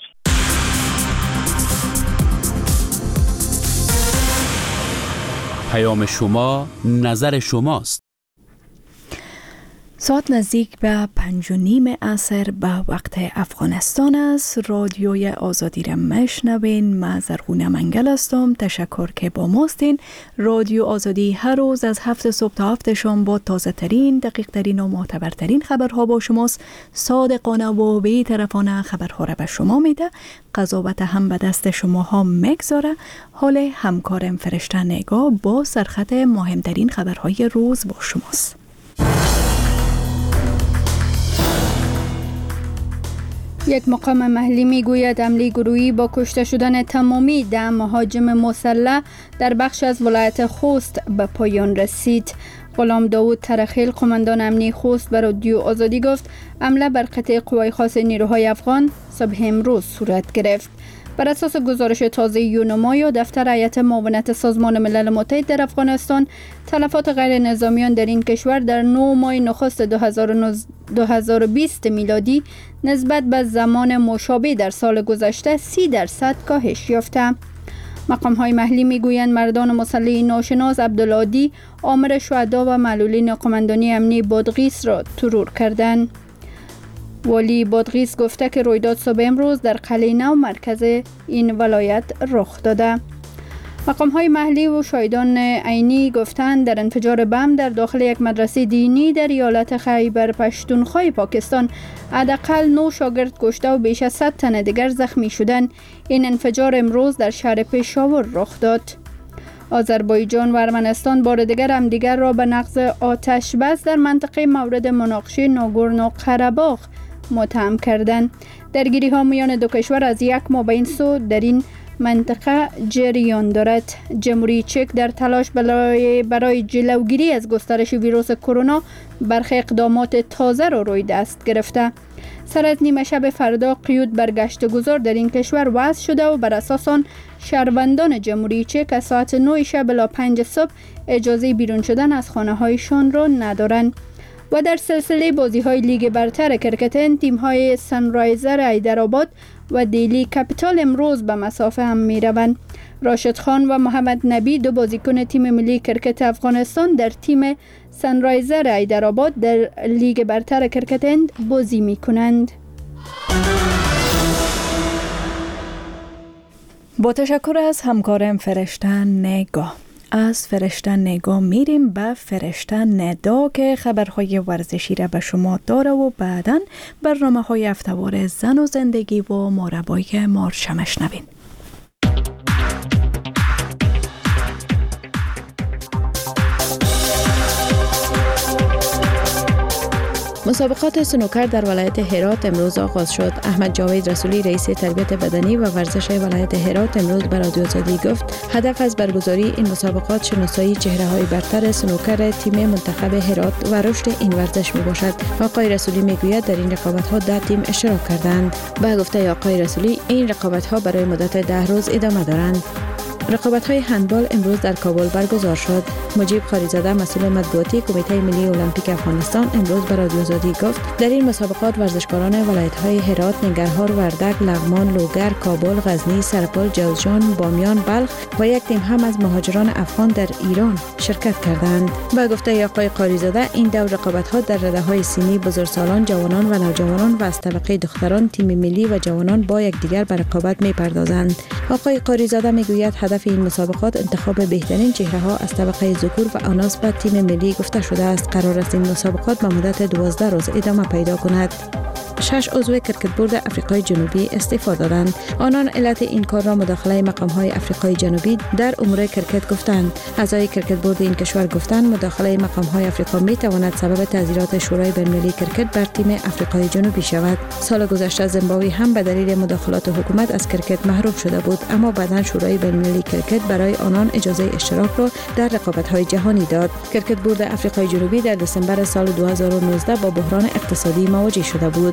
پیام شما نظر شماست. ساعت نزدیک به 5:30 عصر به وقت افغانستان است. رادیوی آزادی را میشنوین. من زرغونه منگل هستم. تشکر که با ماستین. رادیو آزادی هر روز از 7 صبح تا 7 شام با تازه ترین، دقیق ترین و معتبرترین خبرها با شماست. صادقانه و بی‌طرفانه خبرها را به شما میده. قضاوت هم به دست شما ها میگذاره. حال همکارم فرشته نگاه با سرخط مهمترین خبرهای روز با شماست. یک مقام محلی میگوید حمله گروهی با کشته شدن تمامی 10 مهاجم مسلح در بخش از ولایت خوست به پایان رسید. غلام داوود ترخیل، قماندان امنی خوست، به رادیو آزادی گفت حمله بر قطعه قوای خاص نیروهای افغان صبح امروز صورت گرفت. بر اساس گزارش تازه یونما دفتر هیئت معاونت سازمان ملل متحد در افغانستان، تلفات غیر نظامیان در این کشور در 9 ماه نخست 2020 میلادی نسبت به زمان مشابه در سال گذشته 30% کاهش یافته. مقام‌های محلی میگویند مردان مسلح ناشناس عبدالعادی آمر شهدا و معلولین قماندانی امنی بادغیس را ترور کردند. والی بادغیس گفته که رویداد صبح امروز در قلعه نو مرکز این ولایت رخ داده. مقام‌های محلی و شاهدان عینی گفتند در انفجار بم در داخل یک مدرسه دینی در ایالت خیبر پختونخوا پاکستان حداقل 9 شاگرد کشته و بیش از 100 تن دیگر زخمی شدند. این انفجار امروز در شهر پشاور رخ داد. آذربایجان و ارمنستان بار دیگر همدیگر را به نقض آتش بس در منطقه مورد مناقشه ناگورنو قره‌باغ متهم کردند. درگیری ها میان دو کشور از یک ماه به این سو در این منطقه جریان دارد. جمهوری چک در تلاش برای جلوگیری از گسترش ویروس کرونا برخی اقدامات تازه را روی دست گرفته. سر از نیمه شب فردا قیود بر گشتگذار در این کشور وضع شده و بر اساس آن شهروندان جمهوری چک از ساعت 9 شب الی 5 صبح اجازه بیرون شدن از خانه هایشان را ندارند. و در سلسله بازی های لیگ برتر کرکت، تیم های سنرایزر حیدرآباد و دیلی کپیتال امروز به مسافه هم می روند. راشد خان و محمد نبی، دو بازیکن تیم ملی کرکت افغانستان، در تیم سنرایزر حیدرآباد در لیگ برتر کرکت بازی می کنند. با تشکر از همکارم فرشته نگاه. از فرشته نگاه میریم به فرشته ندا که خبرهای ورزشی را به شما داره و بعداً برنامه‌های هفته‌وار زن و زندگی و ماربای مارشا میشنوین. مسابقات سنوکر در ولایت هرات امروز آغاز شد. احمد جاوید رسولی رئیس تربیت بدنی و ورزش ولایت هرات امروز به رادیو آزادی گفت هدف از برگزاری این مسابقات شناسایی چهره‌های برتر سنوکر تیم منتخب هرات و رشد این ورزش میباشد. آقای رسولی میگوید در این رقابت‌ها 10 تیم اشتراک کردند. به گفته آقای رسولی این رقابت‌ها برای مدت 10 روز ادامه دارند. رقابت‌های هندبال امروز در کابل برگزار شد. مجیب خاریزاده مسئول مطبوعاتی کمیته ملی المپیک افغانستان امروز به رادیو آزادی گفت در این مسابقات ورزشکاران ولایت‌های هرات، ننگرهار، وردک، لغمان، لوگر، کابل، غزنی، سرپل، جوزجان، بامیان، بلخ و یک تیم هم از مهاجران افغان در ایران شرکت کردند. با گفته آقای خاریزاده این دو رقابت‌ها در رده‌های سنی بزرگسالان، جوانان و نوجوانان و از طبقه دختران تیم ملی و جوانان با یکدیگر به رقابت می‌پردازند. آقای خاریزاده میگوید هدف این مسابقات انتخاب بهترین چهره‌ها از طبقه ذکور و آناس به تیم ملی گفته شده است. قرار است این مسابقات به مدت 12 روز ادامه پیدا کند. 6 عضو کرکت بورد آفریقای جنوبی استعفا دادند. آنان علت این کار را مداخله مقام‌های آفریقای جنوبی در امور کرکت گفتند. اعضای کرکت بورد این کشور گفتند مداخله مقام‌های آفریقا می‌تواند سبب تعزیرات شورای بین‌المللی کرکت بر تیم آفریقای جنوبی شود. سال گذشته زیمبابوه هم به دلیل مداخلات حکومت از کرکت محروم شده بود، اما بعداً شورای بین‌المللی کرکت برای آنان اجازه اشتراک را در رقابت‌های جهانی داد. کرکت بورد آفریقای جنوبی در دسامبر سال 2019 با بحران اقتصادی مواجه شده بود.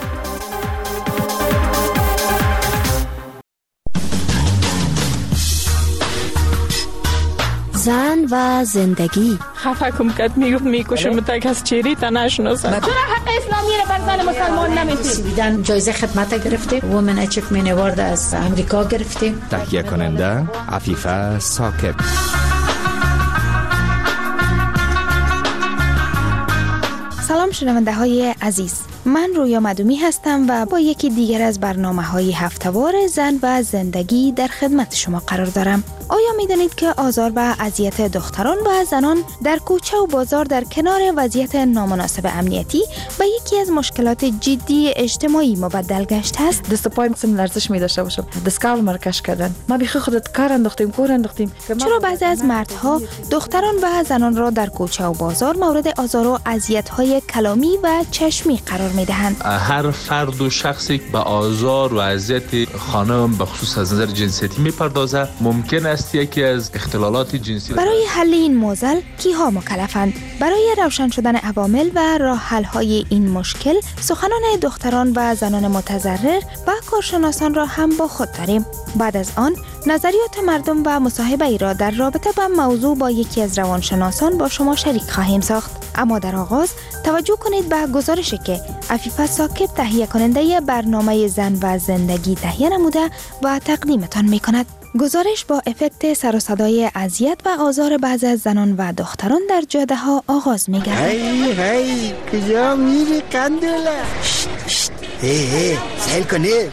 زن و زندگی. خفه کم کد میکشم تا کس چیری تا نشناسم. چرا حق اسلامی رو بر زن مسلمان نمیدید؟ سویدن جایزه خدمت گرفتیم. وومن اچیومنت اوارد از امریکا گرفتیم. تهیه کننده عفیفه ساکب. سلام سلام شنونده های عزیز، من رویا مدومی هستم و با یکی دیگر از برنامه‌های هفته‌وار زن و زندگی در خدمت شما قرار دارم. آیا می‌دانید که آزار و اذیت دختران و زنان در کوچه و بازار در کنار وضعیت نامناسب امنیتی به یکی از مشکلات جدی اجتماعی مبدل گشته است؟ دست پای مثل لرزش می‌داشته باشم، دستکول مرکش کردن، ما بیخی خودت کار انداختیم، کور انداختیم. چرا بعضی از مردها دختران و زنان را در کوچه و بازار مورد آزار و اذیت‌های کلامی و چشمی قرار می‌دهند؟ هر فرد و شخصی به آزار و اذیت خانم به خصوص از نظر جنسیتی می‌پردازه. ممکن است یکی از اختلالات جنسی. برای حل این معضل کیها مکلفند؟ برای روشن شدن عوامل و راه حل‌های این مشکل سخنان دختران و زنان متضرر و کارشناسان را هم با خود داریم. بعد از آن نظریات مردم و مصاحبه ای را در رابطه با موضوع با یکی از روانشناسان با شما شریک خواهیم ساخت. اما در آغاز توجه کنید به گزارشی که عفیفه ساکب تهیه کننده برنامه زن و زندگی تهیه نموده و تقدیمتان می کند. گزارش با افکت سر و صدای اذیت و آزار بعضی از زنان و دختران در جاده ها آغاز می گردد. هی کجا میری قندوله؟ سیل کنی.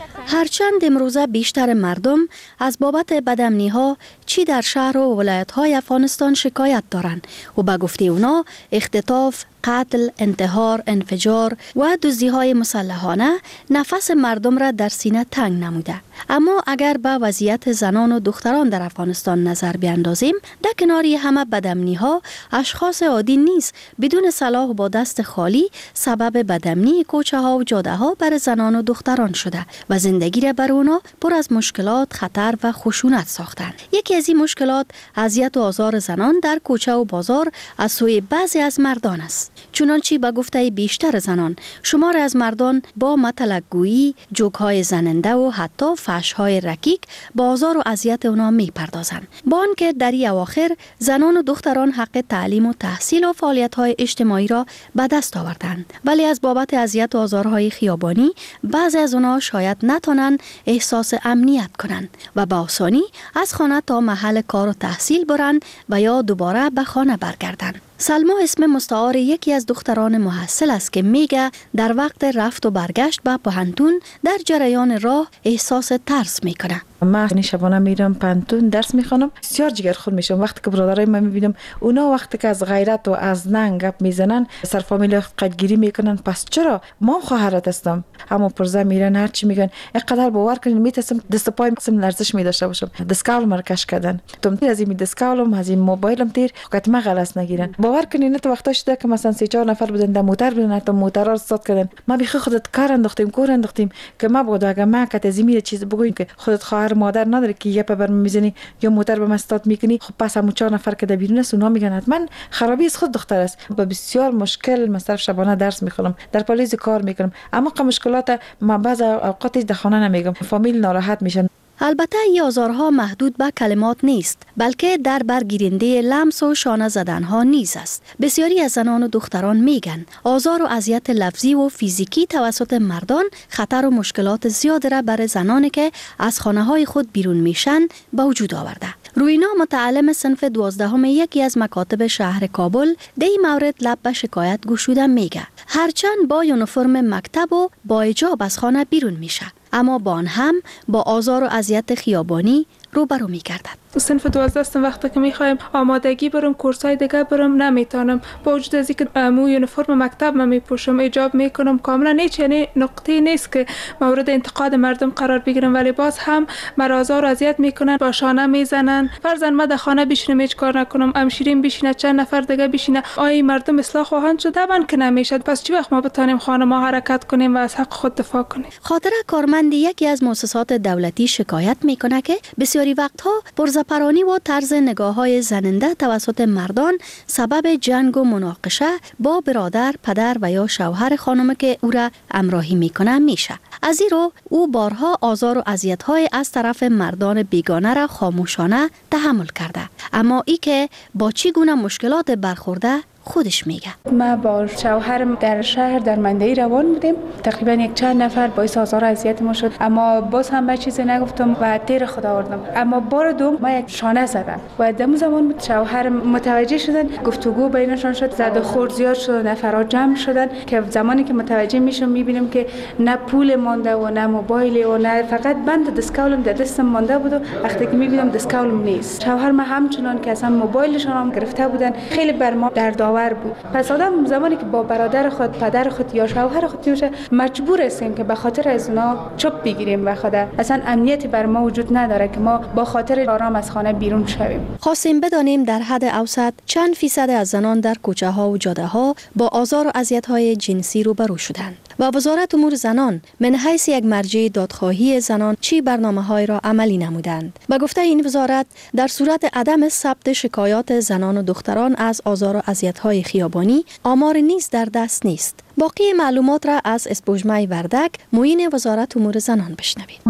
هرچند امروزه بیشتر مردم از بابت بدامنی‌ها چی در شهر و ولایت‌های افغانستان شکایت دارند و به گفته اونا اختطاف، قتل، انتحار، انفجار و دزدی‌های مسلحانه نفس مردم را در سینه تنگ نموده. اما اگر به وضعیت زنان و دختران در افغانستان نظر بیاندازیم، در کنار همه بدامنی‌ها اشخاص عادی نیز بدون سلاح و با دست خالی سبب بدامنی کوچه‌ها و جاده‌ها بر زنان و دختران شده و زندگی را بر اونا پر از مشکلات، خطر و خشونت ساختند. یکی از این مشکلات اذیت و آزار زنان در کوچه و بازار از سوی بعضی از مردان است. چنانچه به گفته بیشتر زنان، شمار از مردان با مطلق‌گویی، جوک‌های زننده و حتی فحش‌های رکیک با آزار و اذیت اونا می‌پردازند. با آنکه در این اواخر زنان و دختران حق تعلیم و تحصیل و فعالیت‌های اجتماعی را به دست آوردند، ولی از بابت اذیت و آزارهای خیابانی بعضی از اونا شاید نتونن احساس امنیت کنند و به آسانی از خانه تا محل کار و تحصیل برند و یا دوباره به خانه برگردند. سلما اسم مستعار یکی از دختران محصل است که میگه در وقت رفت و برگشت به پوهنتون در جریان راه احساس ترس میکنه. من شبانه میرم پانتون درس میخوانم، بسیار جگرخون میشم وقتی که برادرای من میبینم اونا وقتی که از غیرت و از ننگ گپ میزنن سر فامیل قدگیری میکنن. پس چرا ما خواهرت هستم اما پرزه میرن هر چی میگن اینقدر باور کنین میتسم دست پای قسم لرزش میداشته باشم. دستکول مرکش کردن تم از این دستکولم از این موبایلم تیر وقت ما غلط نگیرن. باور کنین تو وقتا شده که مثلا 3-4 نفر بودن در موتر بودن تا موترها استاد کردن ما بیخ خودت کار انداختیم کور انداختیم که ما بود اگه ما کت از این چیز بگویم که خودت خواهر مادر نداره که یه بر میزنی یا موتر به مستاد میکنی. خب پس همون 4 نفر که در بیرون است اونا میگن حتما خرابی از خود دختر است. با بسیار مشکل مثلا شبانه درس میخونم در پلیس کار میکنم اما که مشکلات ما بعض اوقات در خانه نمیگم فامیل ناراحت میشن. البته این آزارها محدود به کلمات نیست، بلکه در برگیرنده لمس و شانه زدنها نیز است. بسیاری از زنان و دختران میگن آزار و اذیت لفظی و فیزیکی توسط مردان خطر و مشکلات زیاد را بر زنانی که از خانه های خود بیرون میشن به وجود آورده. روینا متعلم صنف 12 یکی از مکاتب شهر کابل در این مورد لب به شکایت گشوده میگه هرچند با یونیفرم مکتب و با حجاب از خانه بیرون میشه اما با آن هم با آزار و اذیت خیابانی روبرو می‌گردد. صنف 12 هستم وقتی که میخوایم آمادگی برم کورسای دیگه برم نمیتونم با وجود از اینکه مو یونیفرم مکتب من میپوشم حجاب میکنم کاملا هیچ یعنی نقطه نیست که مورد انتقاد مردم قرار بگیرم ولی باز هم مرا آزار و اذیت میکنن با شانه میزنن. فرضاً ما در خانه بشینم هیچ کار نکنم همشیرین بشینه چند نفر دیگه بشینه آی مردم اصلاح خواهند شده من که نمیشه. پس چی وقت ما بتونیم خانه ما حرکت کنیم و از حق خود دفاع کنیم؟ خاطره کارمند یکی از مؤسسات دولتی شکایت میکنه که بسیاری وقتها پرزپرانی و طرز نگاه‌های زننده توسط مردان سبب جنگ و مناقشه با برادر، پدر و یا شوهر خانم که او را همراهی میکنه میشه. از این رو او بارها آزار و اذیت‌های از طرف مردان بیگانه را خاموشانه تحمل کرده. اما ای که با چی گونه مشکلات برخورده خودش میگه. ما با شوهرم در شهر در مندهی روان بودیم. تقریبا یک چند نفر باعث آزار و اذیت ما شد، اما باز هم من چیزی نگفتم و تیر خدا آوردم. اما بار دوم ما یک شانه زدم و در زمان بود شوهرم متوجه شدن، گفتگو بینشان شد، زد و خورد زیاد شد، نفرات جمع شدن که زمانی که متوجه میشم میبینم که نه پول مانده و نه موبایل و نه فقط بند دستکولم در دستم مانده بود و وقتی که میبینم دستکولم نیست. شوهر ما همچنان که اصلا موبایلشون هم گرفته بودن، خیلی بر ما در داور بود. پس آدم زمانی که با برادر خود، پدر خود یا شوهر خود میشه مجبور هستیم که به خاطر از اونا چوب بگیریم و خدا اصلا امنیتی بر ما وجود نداره که ما با خاطر آرام از خانه بیرون شویم. خواستیم بدانیم در حد اوسط چند فیصد از زنان در کوچه ها و جاده ها با آزار و اذیت های جنسی روبرو شدند و وزارت امور زنان من حیث یک مرجع دادخواهی زنان چی برنامه‌های را عملی نمودند. به گفته این وزارت در صورت عدم ثبت شکایات زنان و دختران از آزار و اذیت‌های خیابانی آمار نیز در دست نیست. باقی معلومات را از اسپوجمای وردک معین وزارت امور زنان بشنوید.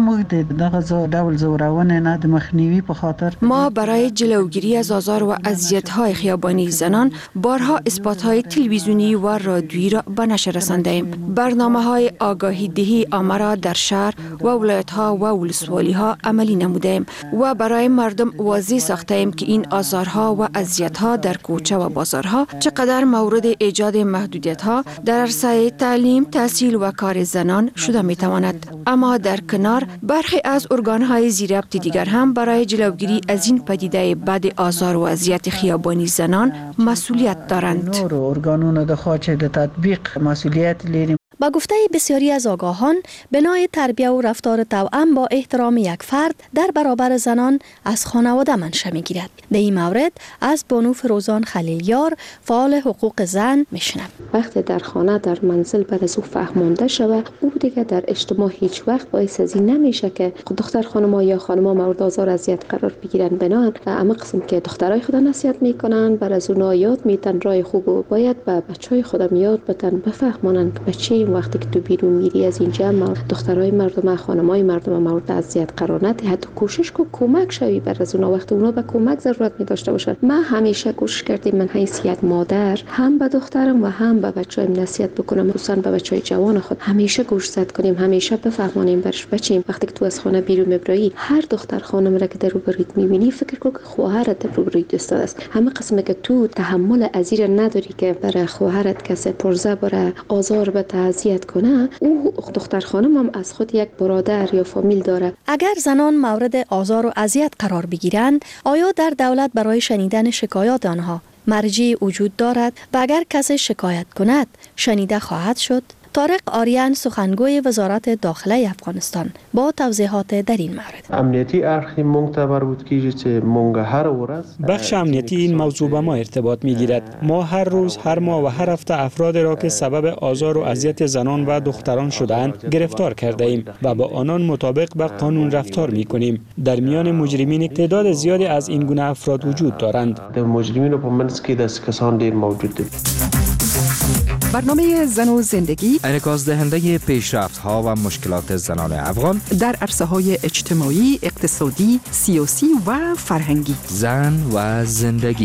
ما برای جلوگیری از آزار و اذیت‌های خیابانی زنان بارها اسپات‌های تلویزیونی و رادیویی را به نشر رساندیم. برنامه‌های آگاهی دهی عامه را در شهر و ولایت‌ها و ولسوالی‌ها عملی نمودیم و برای مردم واضح ساختیم که این آزارها و اذیت‌ها در کوچه و بازارها چقدر مورد ایجاد محدودیت‌ها در عرصه تعلیم، تحصیل و کار زنان شده می‌تواند. اما در کنار برخی از ارگان‌های زیرربط دیگر هم برای جلوگیری از این پدیده بد آزار و اذیت خیابانی زنان مسئولیت دارند. ارگانونه د خاصه د تطبیق مسئولیت لري. با گفته بسیاری از آگاهان، بنای تربیت و رفتار توأم با احترام یک فرد در برابر زنان از خانواده منشأ می‌گیرد. در این مورد از بانو فروزان خلیلیار فعال حقوق زن میشنویم. وقتی در خانه در منزل بعد از او فهمانده شود، او دیگه در اجتماع هیچ وقت باعث از این نمیشه که دختر خانم‌ها یا خانم‌ها مورد آزار و اذیت قرار بگیرن. بنان اما قسم که دخترای خود نصیحت میکنن، بر از اونها یاد میتن راه خوب و باید به بچهای خودم یاد بدن، بفهمونن که بچه وقتی که تو بیرون میری از اینجا دخترای مردم، خانمای مردم مورد اذیت قرار ندی، حتی کوشش کو کمک شوی بر از اونها وقتی اونها به کمک ضرورت می داشته باشن. من همیشه کوشش کردم من حیث یک مادر هم به دخترم و هم به بچه‌ام نصیحت بکنم، خصوصا به بچهای جوان خود همیشه گوش زد کنیم، همیشه بفهمونیم برش بچیم وقتی که تو از خانه بیرون میبری هر دختر خانم را که در روبرویت میبینی فکر کن که خواهرت در روبرویت دوست است. همه قسمه که تو تحمل ازیر نداری که برای خواهرت کسی پرزه بره آزار به اذیت کنه، او دختر خانم هم از خود یک برادر یا فامیل داره. اگر زنان مورد آزار و اذیت قرار بگیرند، آیا در دولت برای شنیدن شکایات آنها مرجع وجود دارد و اگر کسی شکایت کند شنیده خواهد شد؟ طارق آریان سخنگوی وزارت داخله افغانستان با توضیحات در این مورد. امنیتی ارخی منتبر بود که مونږ هر ورځ بخش امنیتی این موضوع به ما ارتباط میگیرد. ما هر روز، هر ماه و هر هفته افراد را که سبب آزار و اذیت زنان و دختران شدند گرفتار کرده ایم و با آنان مطابق به قانون رفتار میکنیم. در میان مجرمین تعداد زیادی از این گونه افراد وجود دارند. مجرمین په منځ کې داسې کسان ډېر موجود دي. برنامه زن و زندگی انعکاس دهنده پیشرفت‌ها و مشکلات زنان افغان در عرصه‌های اجتماعی، اقتصادی، سیاسی و فرهنگی. زن و زندگی.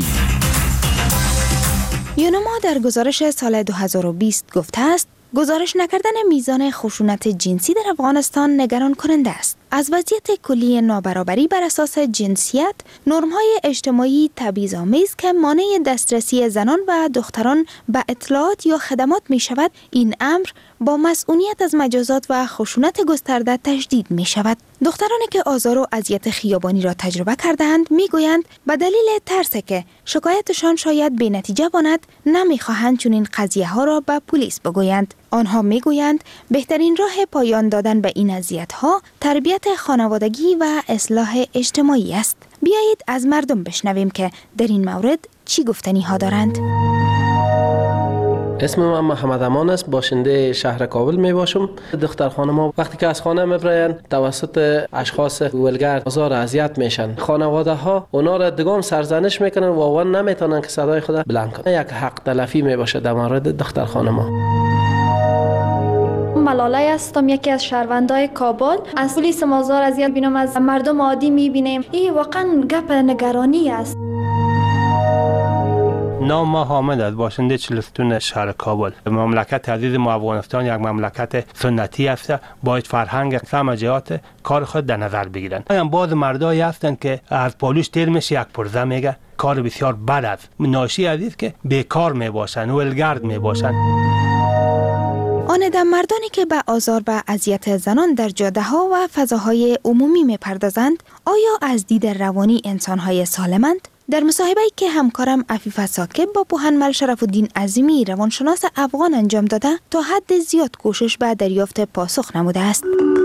یونما در گزارش سال 2020 گفته است گزارش نکردن میزان خشونت جنسی در افغانستان نگران کننده است. از وضعیت کلی نابرابری بر اساس جنسیت، نرم‌های اجتماعی تبعیض‌آمیز که مانع دسترسی زنان و دختران به اطلاعات یا خدمات می شود، این امر با مسئولیت از مجازات و خشونت گسترده تجدید می شود. دخترانی که آزار و اذیت خیابانی را تجربه کردند می گویند به دلیل ترس که شکایتشان شاید به نتیجه ماند نمی خواهند چنین قضیه ها را به پلیس بگویند. آنها می گویند بهترین راه پایان دادن به این اذیت ها تربیت خانوادگی و اصلاح اجتماعی است. بیایید از مردم بشنویم که در این مورد چی گفتنی ها دارند. اسم من محمد امان است، باشنده شهر کابل می باشم. دختر خانم‌ها وقتی که از خانه میبرن توسط اشخاص ولگرد آزار اذیت میشن. خانواده ها اونا را دگام سرزنش میکنن و اون نمیتونن که صدای خود بلند کنن. یک حق تلفی می باشه در مورد دختر خانم‌ها. ملاله هستم، یکی از شهروندای کابل. از پلیس آزار اذیت بینم، از مردم عادی میبینیم. این واقعا گپ نگرانی است. نام ما حامد است، باشنده چلستون شهر کابل. مملکت عزیز ما افغانستان یک مملکت سنتی است، باید فرهنگ همه جهات کار خود در نظر بگیرن. بعض مردایی هستند که از پالوش تیر میشه یک پرزه میگه، کار بسیار بد است، ناشی از است که بیکار میباشن، ولگرد میباشن. آن مردانی که به آزار و اذیت زنان در جاده ها و فضاهای عمومی میپردازند، آیا از دید روانی انسانهای سالمند؟ در مصاحبه‌ای که همکارم عفیفه ثاقب با پوهنمل شرف الدین عظیمی روانشناس افغان انجام داده، تا حد زیاد کوشش به دریافت پاسخ نموده است.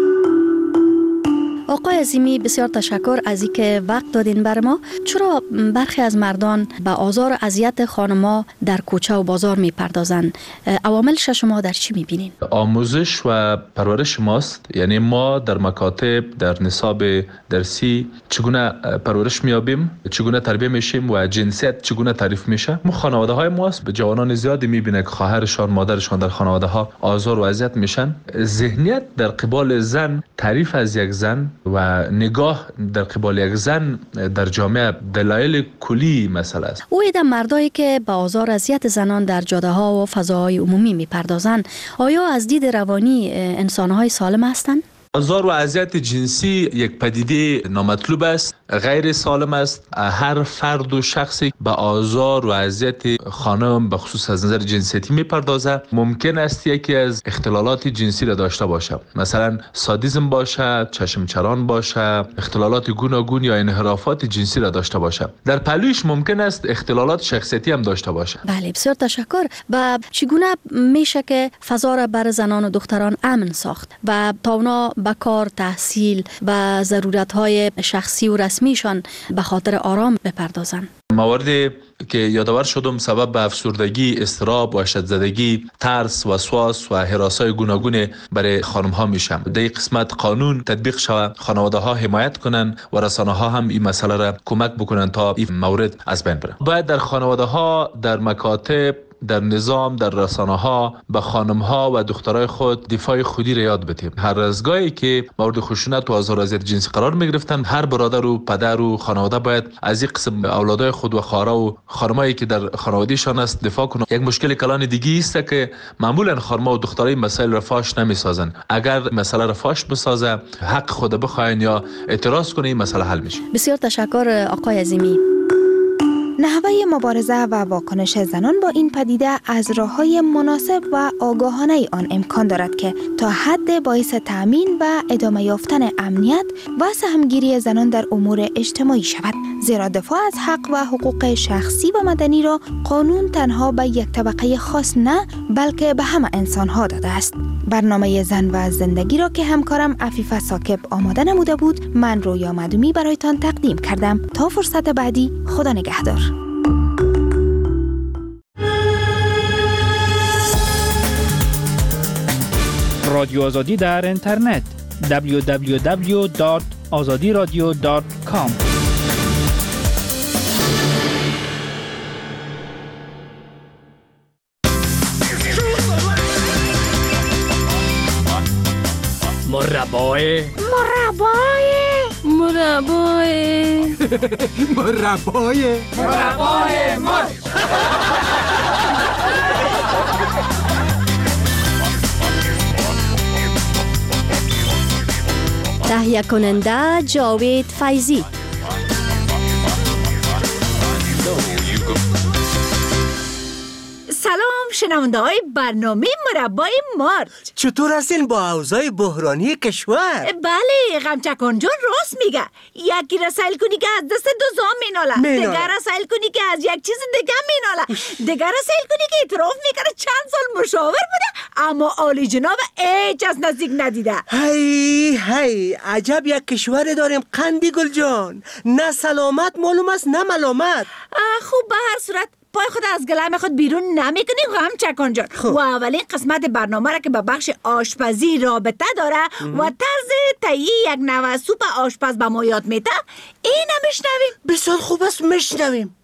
آقای عظیمی، بسیار تشکر از اینکه وقت دادین بر ما. چرا برخی از مردان به آزار و اذیت خانم‌ها در کوچه و بازار میپردازند؟ عواملش شما در چی میبینین؟ آموزش و پرورش ماست. یعنی ما در مکاتب، در نصاب درسی چگونه پرورش میابیم، چگونه تربیه میشیم و جنسیت چگونه تعریف میشه. خانواده های ماست به جوانان زیادی میبینه که خواهرشان، مادرشان در خانواده ها آزار و اذیت میشن. ذهنیت در قبال زن، تعریف از یک زن و نگاه در قبال یک زن در جامعه دلایل کلی مسئله است. او ایده مردایی که به آزار اذیت زنان در جاده ها و فضاهای عمومی میپردازند، آیا از دید روانی انسانهای سالم هستند؟ آزار و اذیت جنسی یک پدیده نامطلوب است، غیر سالم است. هر فرد و شخصی به آزار و اذیت خانم به خصوص از نظر جنسیتی میپردازه. ممکن است یکی از اختلالات جنسی را داشته باشه، مثلا سادیسم باشه، چشم چران باشه، اختلالات گوناگون یا انحرافات جنسی را داشته باشه. در پهلویش ممکن است اختلالات شخصیتی هم داشته باشه. بله، بسیار تشکر. و چگونه میشه که فضا را بر زنان و دختران امن ساخت و تا اونا به کار، تحصیل و ضرورت‌های شخصی و رسمیشان به خاطر آرام بپردازند؟ مواردی که یادآور شدم سبب به افسردگی، اضطراب، وحشت‌زدگی، ترس، وسواس و هراس‌های گوناگون برای خانم‌ها میشه. در این قسمت قانون تطبیق شود، خانواده‌ها حمایت کنن و رسانه‌ها هم این مسئله را کمک بکنن تا این مورد از بین بره. باید در خانواده‌ها، در مکاتب، در نظام، در رسانه‌ها به خانم‌ها و دخترای خود دفاع خودی را یاد بدیم. هر روزگاهی که مورد خشونت و آزار و اذیت جنسی قرار می‌گرفتن، هر برادر و پدر و خانواده باید از این قسم اولادای خود و خواهرها و خانمایی که در خانواده‌شان است دفاع کنند. یک مشکل کلان دیگه است که معمولا خانم‌ها و دخترای مسائل را فاش نمی‌سازن. اگر مسئله را فاش بسازه، حق خود بخواین یا اعتراض کنه، این مسئله حل میشه. بسیار تشکر آقای عظیمی. نحوه مبارزه و واکنش زنان با این پدیده از راه‌های مناسب و آگاهانه آن امکان دارد که تا حد باعث تأمین و ادامه یافتن امنیت و سهمگیری زنان در امور اجتماعی شود. زیرا دفاع از حق و حقوق شخصی و مدنی را قانون تنها به یک طبقه خاص نه، بلکه به همه انسان‌ها داده است. برنامه زن و زندگی را که همکارم عفیفه ثاقب آماده نموده بود، من رویا مدومی برایتان تقدیم کردم. تا فرصت بعدی، خدا نگهدار. رادیو آزادی در اینترنت www.azadiradio.com. مربای مار. تهیه کننده جاوید فیضی. سلام شنونده های برنامه مربای مارچ. چطور هستین با اوضاع بحرانی کشور؟ بله، غمچکان جان راست میگه. یکی را سیل کنی که از دست دو زام میناله، دیگر را سیل کنی که از یک چیز دیگه میناله، دیگر را سیل کنی که اعتراف میکنه چند سال مشاور بوده اما عالی جناب هیچ از نزدیک ندیده. هی عجب یک کشور داریم قندی گل جان. نه سلامت معلوم است نه ملامت. خوب، به هر صورت پای خود از گلم خود بیرون نمیکنی غمچکان جان. و اولین قسمت برنامه را که به بخش آشپزی رابطه داره و طرز تهیه یک نوع سوپ آشپز به ما یاد میده، اینو میشنویم. بسیار خوب است، میشنویم.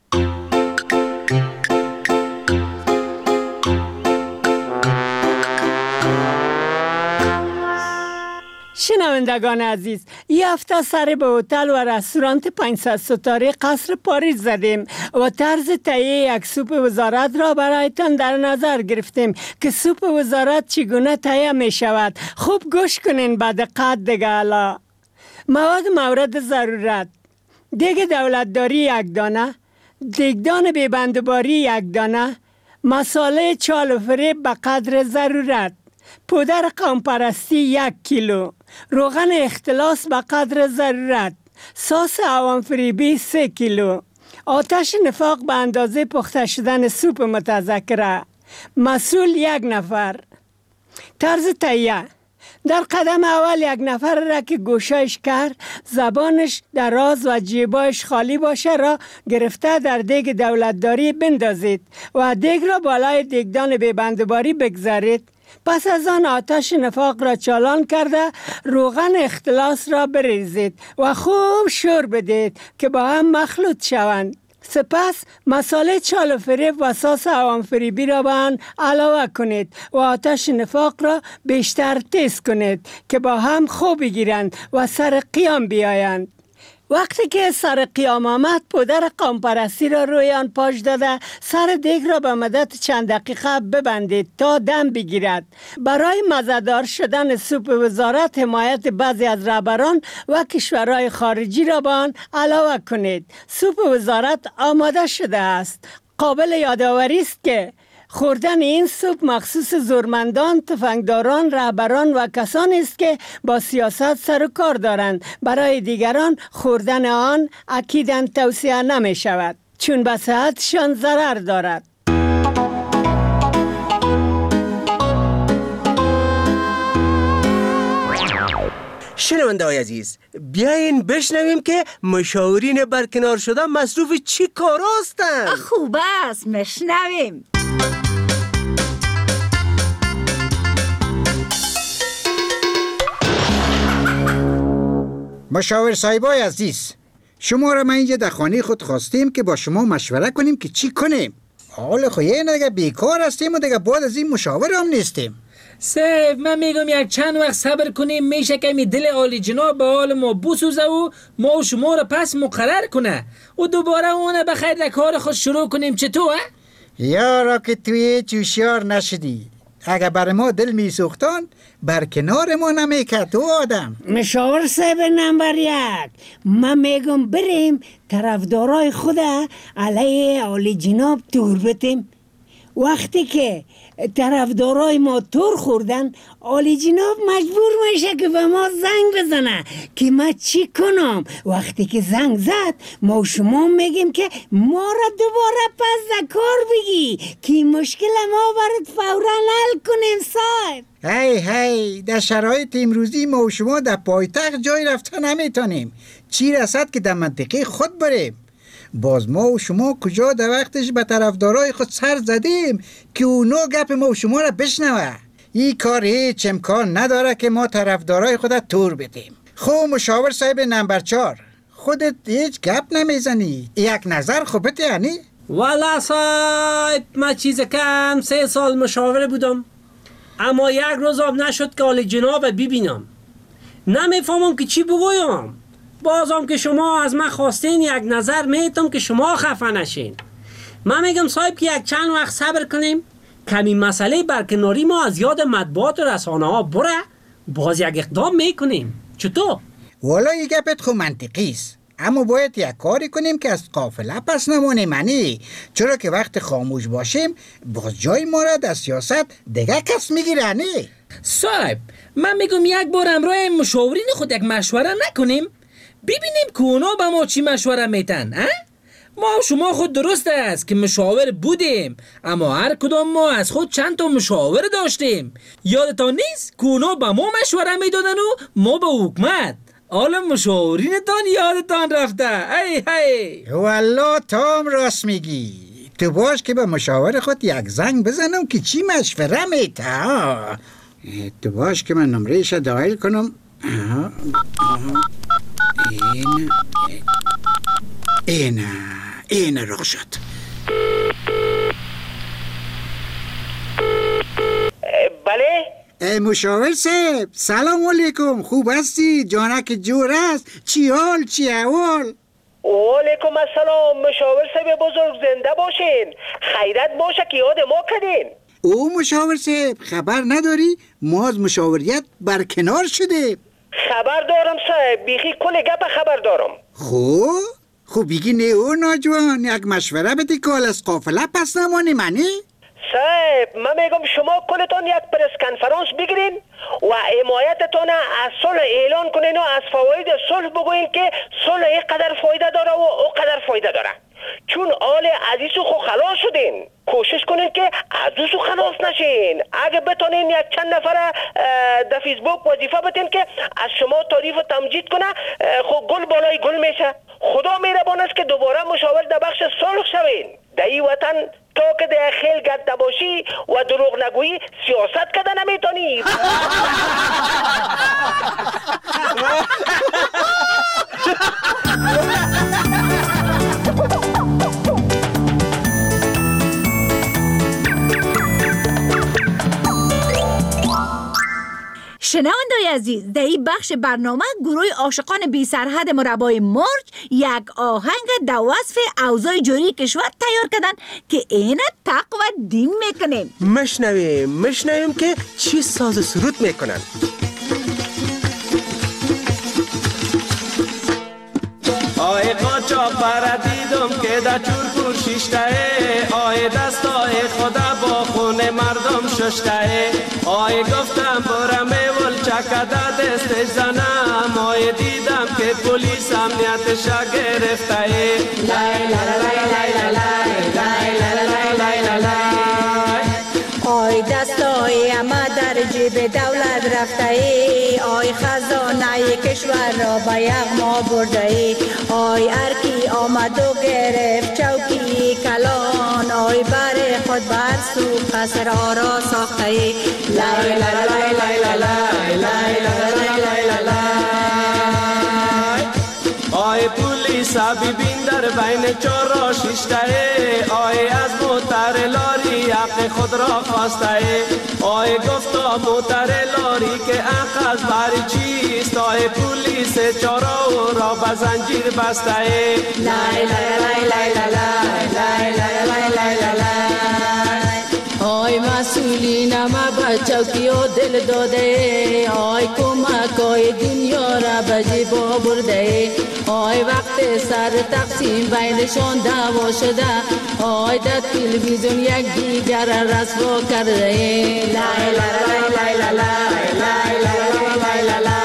شنوندگان عزیز، این هفته سر به هتل و رستوران 500 ستاره قصر پاریس زدیم و طرز تهیه یک سوپ وزارت را برایتان در نظر گرفتیم که سوپ وزارت چگونه تهیه می شود. خوب گوش کنین با دقت دیگه. الا مواد مورد ضرورت: دیگ دولتداری 1 دانه، دیگدان بیبندباری 1 دانه، مساله چال و فریب به قدر ضرورت، پودر قومپرستی 1 کیلو، روغن اختلاس به قدر ضرورت، سس عوام فریبی 3 کیلو، آتش نفاق به اندازه پخته شدن سوپ متذکره، مسئول 1 نفر. طرز تهیه: در قدم اول 1 نفر را که گوشایش کر، زبانش دراز و جیبایش خالی باشه را گرفته در دیگ دولتداری بندازید و دیگ را بالای دیگدان بیبندباری بگذارید. پس از آن آتش نفاق را چالان کرده روغن اختلاس را بریزید و خوب شور بدید که با هم مخلوط شوند. سپس مساله چال و فریب و سس عوام فریبی را به آن علاوه کنید و آتش نفاق را بیشتر تیز کنید که با هم خوب بگیرند و سر قیام بیایند. وقتی که سر قیام آمد، پودر قومپرستی را روی آن پاش داده سر دیگ را به مدت چند دقیقه ببندید تا دم بگیرد. برای مزه‌دار شدن سوپ وزارت حمایت بعضی از رهبران و کشورهای خارجی را به آن علاوه کنید. سوپ وزارت آماده شده است. قابل یادآوری است که خوردن این سوپ مخصوص زورمندان، تفنگداران، رهبران و کسانی است که با سیاست سر و کار دارند. برای دیگران خوردن آن اکیداً توصیه نمی شود، چون به صحتشان ضرر دارد. شنونده‌های عزیز، بیاین بشنویم که مشاورین برکنار شده مصروف چی کار هستند. خوب است، میشنویم. مشاور صاحبای عزیز، شما را ما اینجا در خانه خود خواستیم که با شما مشوره کنیم که چی کنیم. حال خویه دیگه بیکار هستیم و دیگه بعد از این مشاور هم نیستیم. صاحب، من میگم یک چند وقت صبر کنیم، میشه که می دل عالی جناب به حال ما بسوزه و ما و شما را پس مقرر کنه و دوباره اونه بخیر در کار خود شروع کنیم. چطور؟ یارا که توی چوشیار نشدی. اگه بر ما دل می سوختان بر کنار ما نمیکرد تو آدم. مشاور صاحب نمبر 1، من میگم بریم طرفدارای خود علیه عالی جناب تور بتیم. وقتی که طرفدارای ما تور خوردن، عالی جناب مجبور میشه که به ما زنگ بزنه که ما چی کنم. وقتی که زنگ زد، ما شما میگیم که ما را دوباره پس کار بگی که مشکل ما برات فورا حل کنیم صاحب. هی در شرایط امروزی ما و شما در پایتخت جای رفته نمیتونیم، چی رسد که در منطقه خود بریم. باز ما و شما کجا در وقتش به طرفدارای خود سر زدیم که اونا گپ ما و شما را بشنوه. این کار هیچ امکان نداره که ما طرفدارای خود تور بدیم. خب مشاور صاحب نمبر 4، خودت هیچ گپ نمیزنی؟ یک نظر خوبت یعنی؟ والا صاحب، من چیز کم 3 سال مشاور بودم، اما یک روز آب نشد که عالی جناب ببینم. نمیفهمم که چی بگویم. بازم که شما از من خواستین یک نظر میتم که شما خفه نشین. من میگم صاحب که یک چند وقت صبر کنیم، کمی مسئله برکناری ما از یاد مطبوعات و رسانه ها بره، باز یک اقدام میکنیم. چطور؟ والا یک گپت خو منطقی است، اما باید یک کاری کنیم که از قافله پس نمونیم. چرا که وقت خاموش باشیم باز جای ما را در سیاست دیگه کس میگیره. صاحب، من میگم یک بار امروی مشاورین خود یک مشوره نکنیم، ببینیم که اونا به ما چی مشوره میتن. ما شما خود درست است که مشاور بودیم، اما هر کدام ما از خود چند تا مشاور داشتیم. یادتان نیست که اونا به ما مشوره میدادن و ما به حکومت؟ حالا مشاورینتان یادتان رفته. ای والله تام راست میگی. تو باش که به مشاور خود یک زنگ بزنم که چی مشوره میته. تو باش که من نمرهش دایل کنم. این رخ شد. بله مشاور صاحب سلام علیکم، خوب هستی؟ جانک جور است؟ چی حال چی احوال؟ وعلیکم السلام مشاور صاحب بزرگ، زنده باشین، خیرت باشه که یاد ما کردین. او مشاور صاحب خبر نداری؟ ما از مشاوریت برکنار شده. خبر دارم صاحب، بیخی کل گپ خبر دارم. خوب بگی نه او ناجوان، یک مشوره بده که از قافله پس نمانی منی؟ صاحب من میگم شما کلتان یک پرس کنفرانس بگیرین و حمایتتان از صلح اعلان کنین و از فواید صلح بگوین که صلح این قدر فایده داره و او قدر فایده داره. چون آل عزیزو خو خلاص شدین، کوشش کنین که عزیزو خلاص نشین. اگه بتونین یک چند نفر در فیسبوک وظیفه بتین که از شما تعریف و تمجید کنه، خو گل بالای گل میشه. خدا مهربان است که دوباره مشاور در بخش صلح شوین. در این وطن تا که در خیل گرد نباشی و دروغ نگویی سیاست کده نمیتونی. شنونده‌های عزیز، در این بخش برنامه گروه عاشقان بی سرحد مربای مرج یک آهنگ در وصف اوضاع جاری کشور تیار کردن که اینه تقدیم میکنیم. مشنویم که چی ساز و سرود میکنن. آی قاچاق دیدم که در چورپور شیشته، آی دستای خدا با خون مردم ششته، آی گفتم برم میول چکده دستش زنم، آی دیدم که پلیس امنیتشا گرفته. لای لای لای لای لای لای لای. آی دستای اما در جیب دولت رفته ای، آی خزانه کشور را به یغما برده ای، آی ارکی آمد و گرفت چوکی کلان، آی بر خود بر سو قصر آرا ساخته ای. لای لای لای لای لای لای لای لای لای. آی پولیسا ببین در بین چار را شیشته، آی از موتر لاری حق خود را خواسته، آی گفتا موتر لاری که حق از باری چیست، آی پولیس چارا را به زنجیر بسته. لای لای لای لای لای لای لای لای. آی مسئولین ما به چوکی و دل داده، آی کمک های دنیا را به جیبا برده، آی وقت سر تقسیم بینشان دعوا شده، آی در تلویزیون یک دیگر رسوا کرده. لای لای لای لای لای لای لای لای.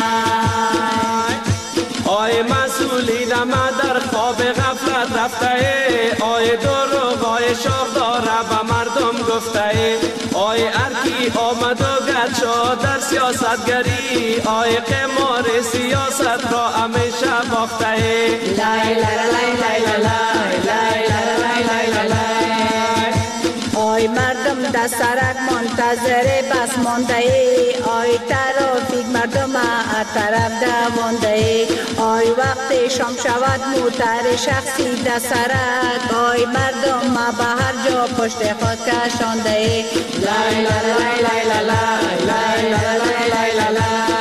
آی مسئولین ما در خواب غفلت رفته، آی دروغای شاخدار به مردم گفته، آی ارکی آمد و گرد شد در سیاستگری، آی قمار سیاست را همیشه باخته. لای لای لای لای لای لای لای لای. آی مردم در سرک منتظر بس مانده ای، آی ترافیک مردم هر طرف دوانده ای، آی وقت شام شود موتر شخصی در سرک، آی مردم به هر جا پشت خود کشانده ای. لای لای لای لای لای لای لای لای.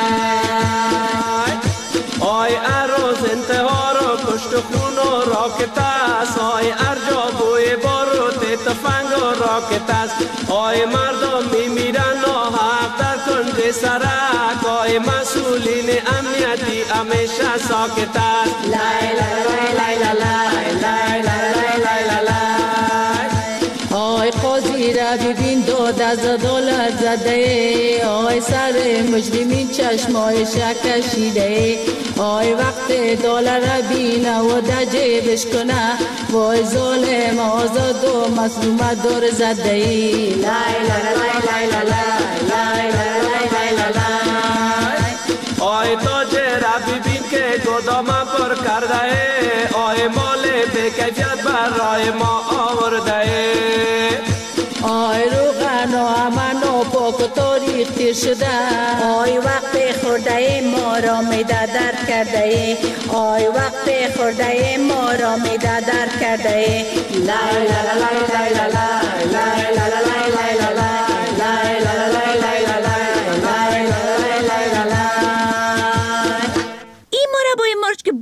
آی اروز انتها را کشت و خون و راکت است، آی ارجا بوی باروت تفنگ و راکت است، آی مردم میمیرن ناحق در کنج سرک، آی مسئولین امنیتی همیشه ساکت است. لای لای لای لای لای لای لای. آی قاضی را ببین داد از دولت زده، آی سر مجرمین چشمای شک کشیده، آی وقت دلار را بینه و در جیبش کنه، وای ظالم آزاد و مظلوم دور زده. لای لای لای لای لای لای لای. آی تاجر را ببین که گدام پر کرده، آی مال به کیفیت برای ما آورده، آی روغن و امن و پاک و تاریخ تیر شده، آی وقت خورده ما را میده درد کرده، آی وقت خورده ما را میده درد کرده. لای لای لای لای لای لای لای لای لای لای لای لای لای لای.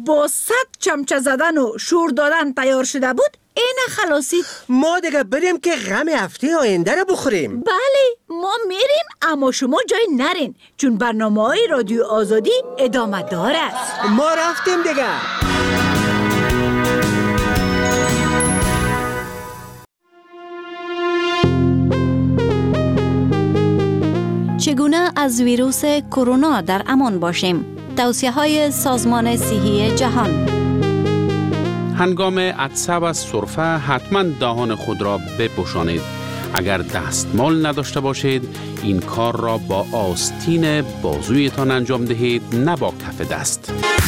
با 100 چمچه زدن و شور دادن تیار شده بود، این خلاصید. ما دیگه بریم که غم هفته آینده رو بخوریم. بله ما میریم، اما شما جای نرین، چون برنامه های رادیو آزادی ادامه دار است. ما رفتیم دیگه. چگونه از ویروس کرونا در امان باشیم؟ توصیه‌های سازمان صحی جهان. هنگام عطسه و سرفه حتما دهان خود را بپوشانید. اگر دستمال نداشته باشید این کار را با آستین بازویتان انجام دهید، نه با کف دست.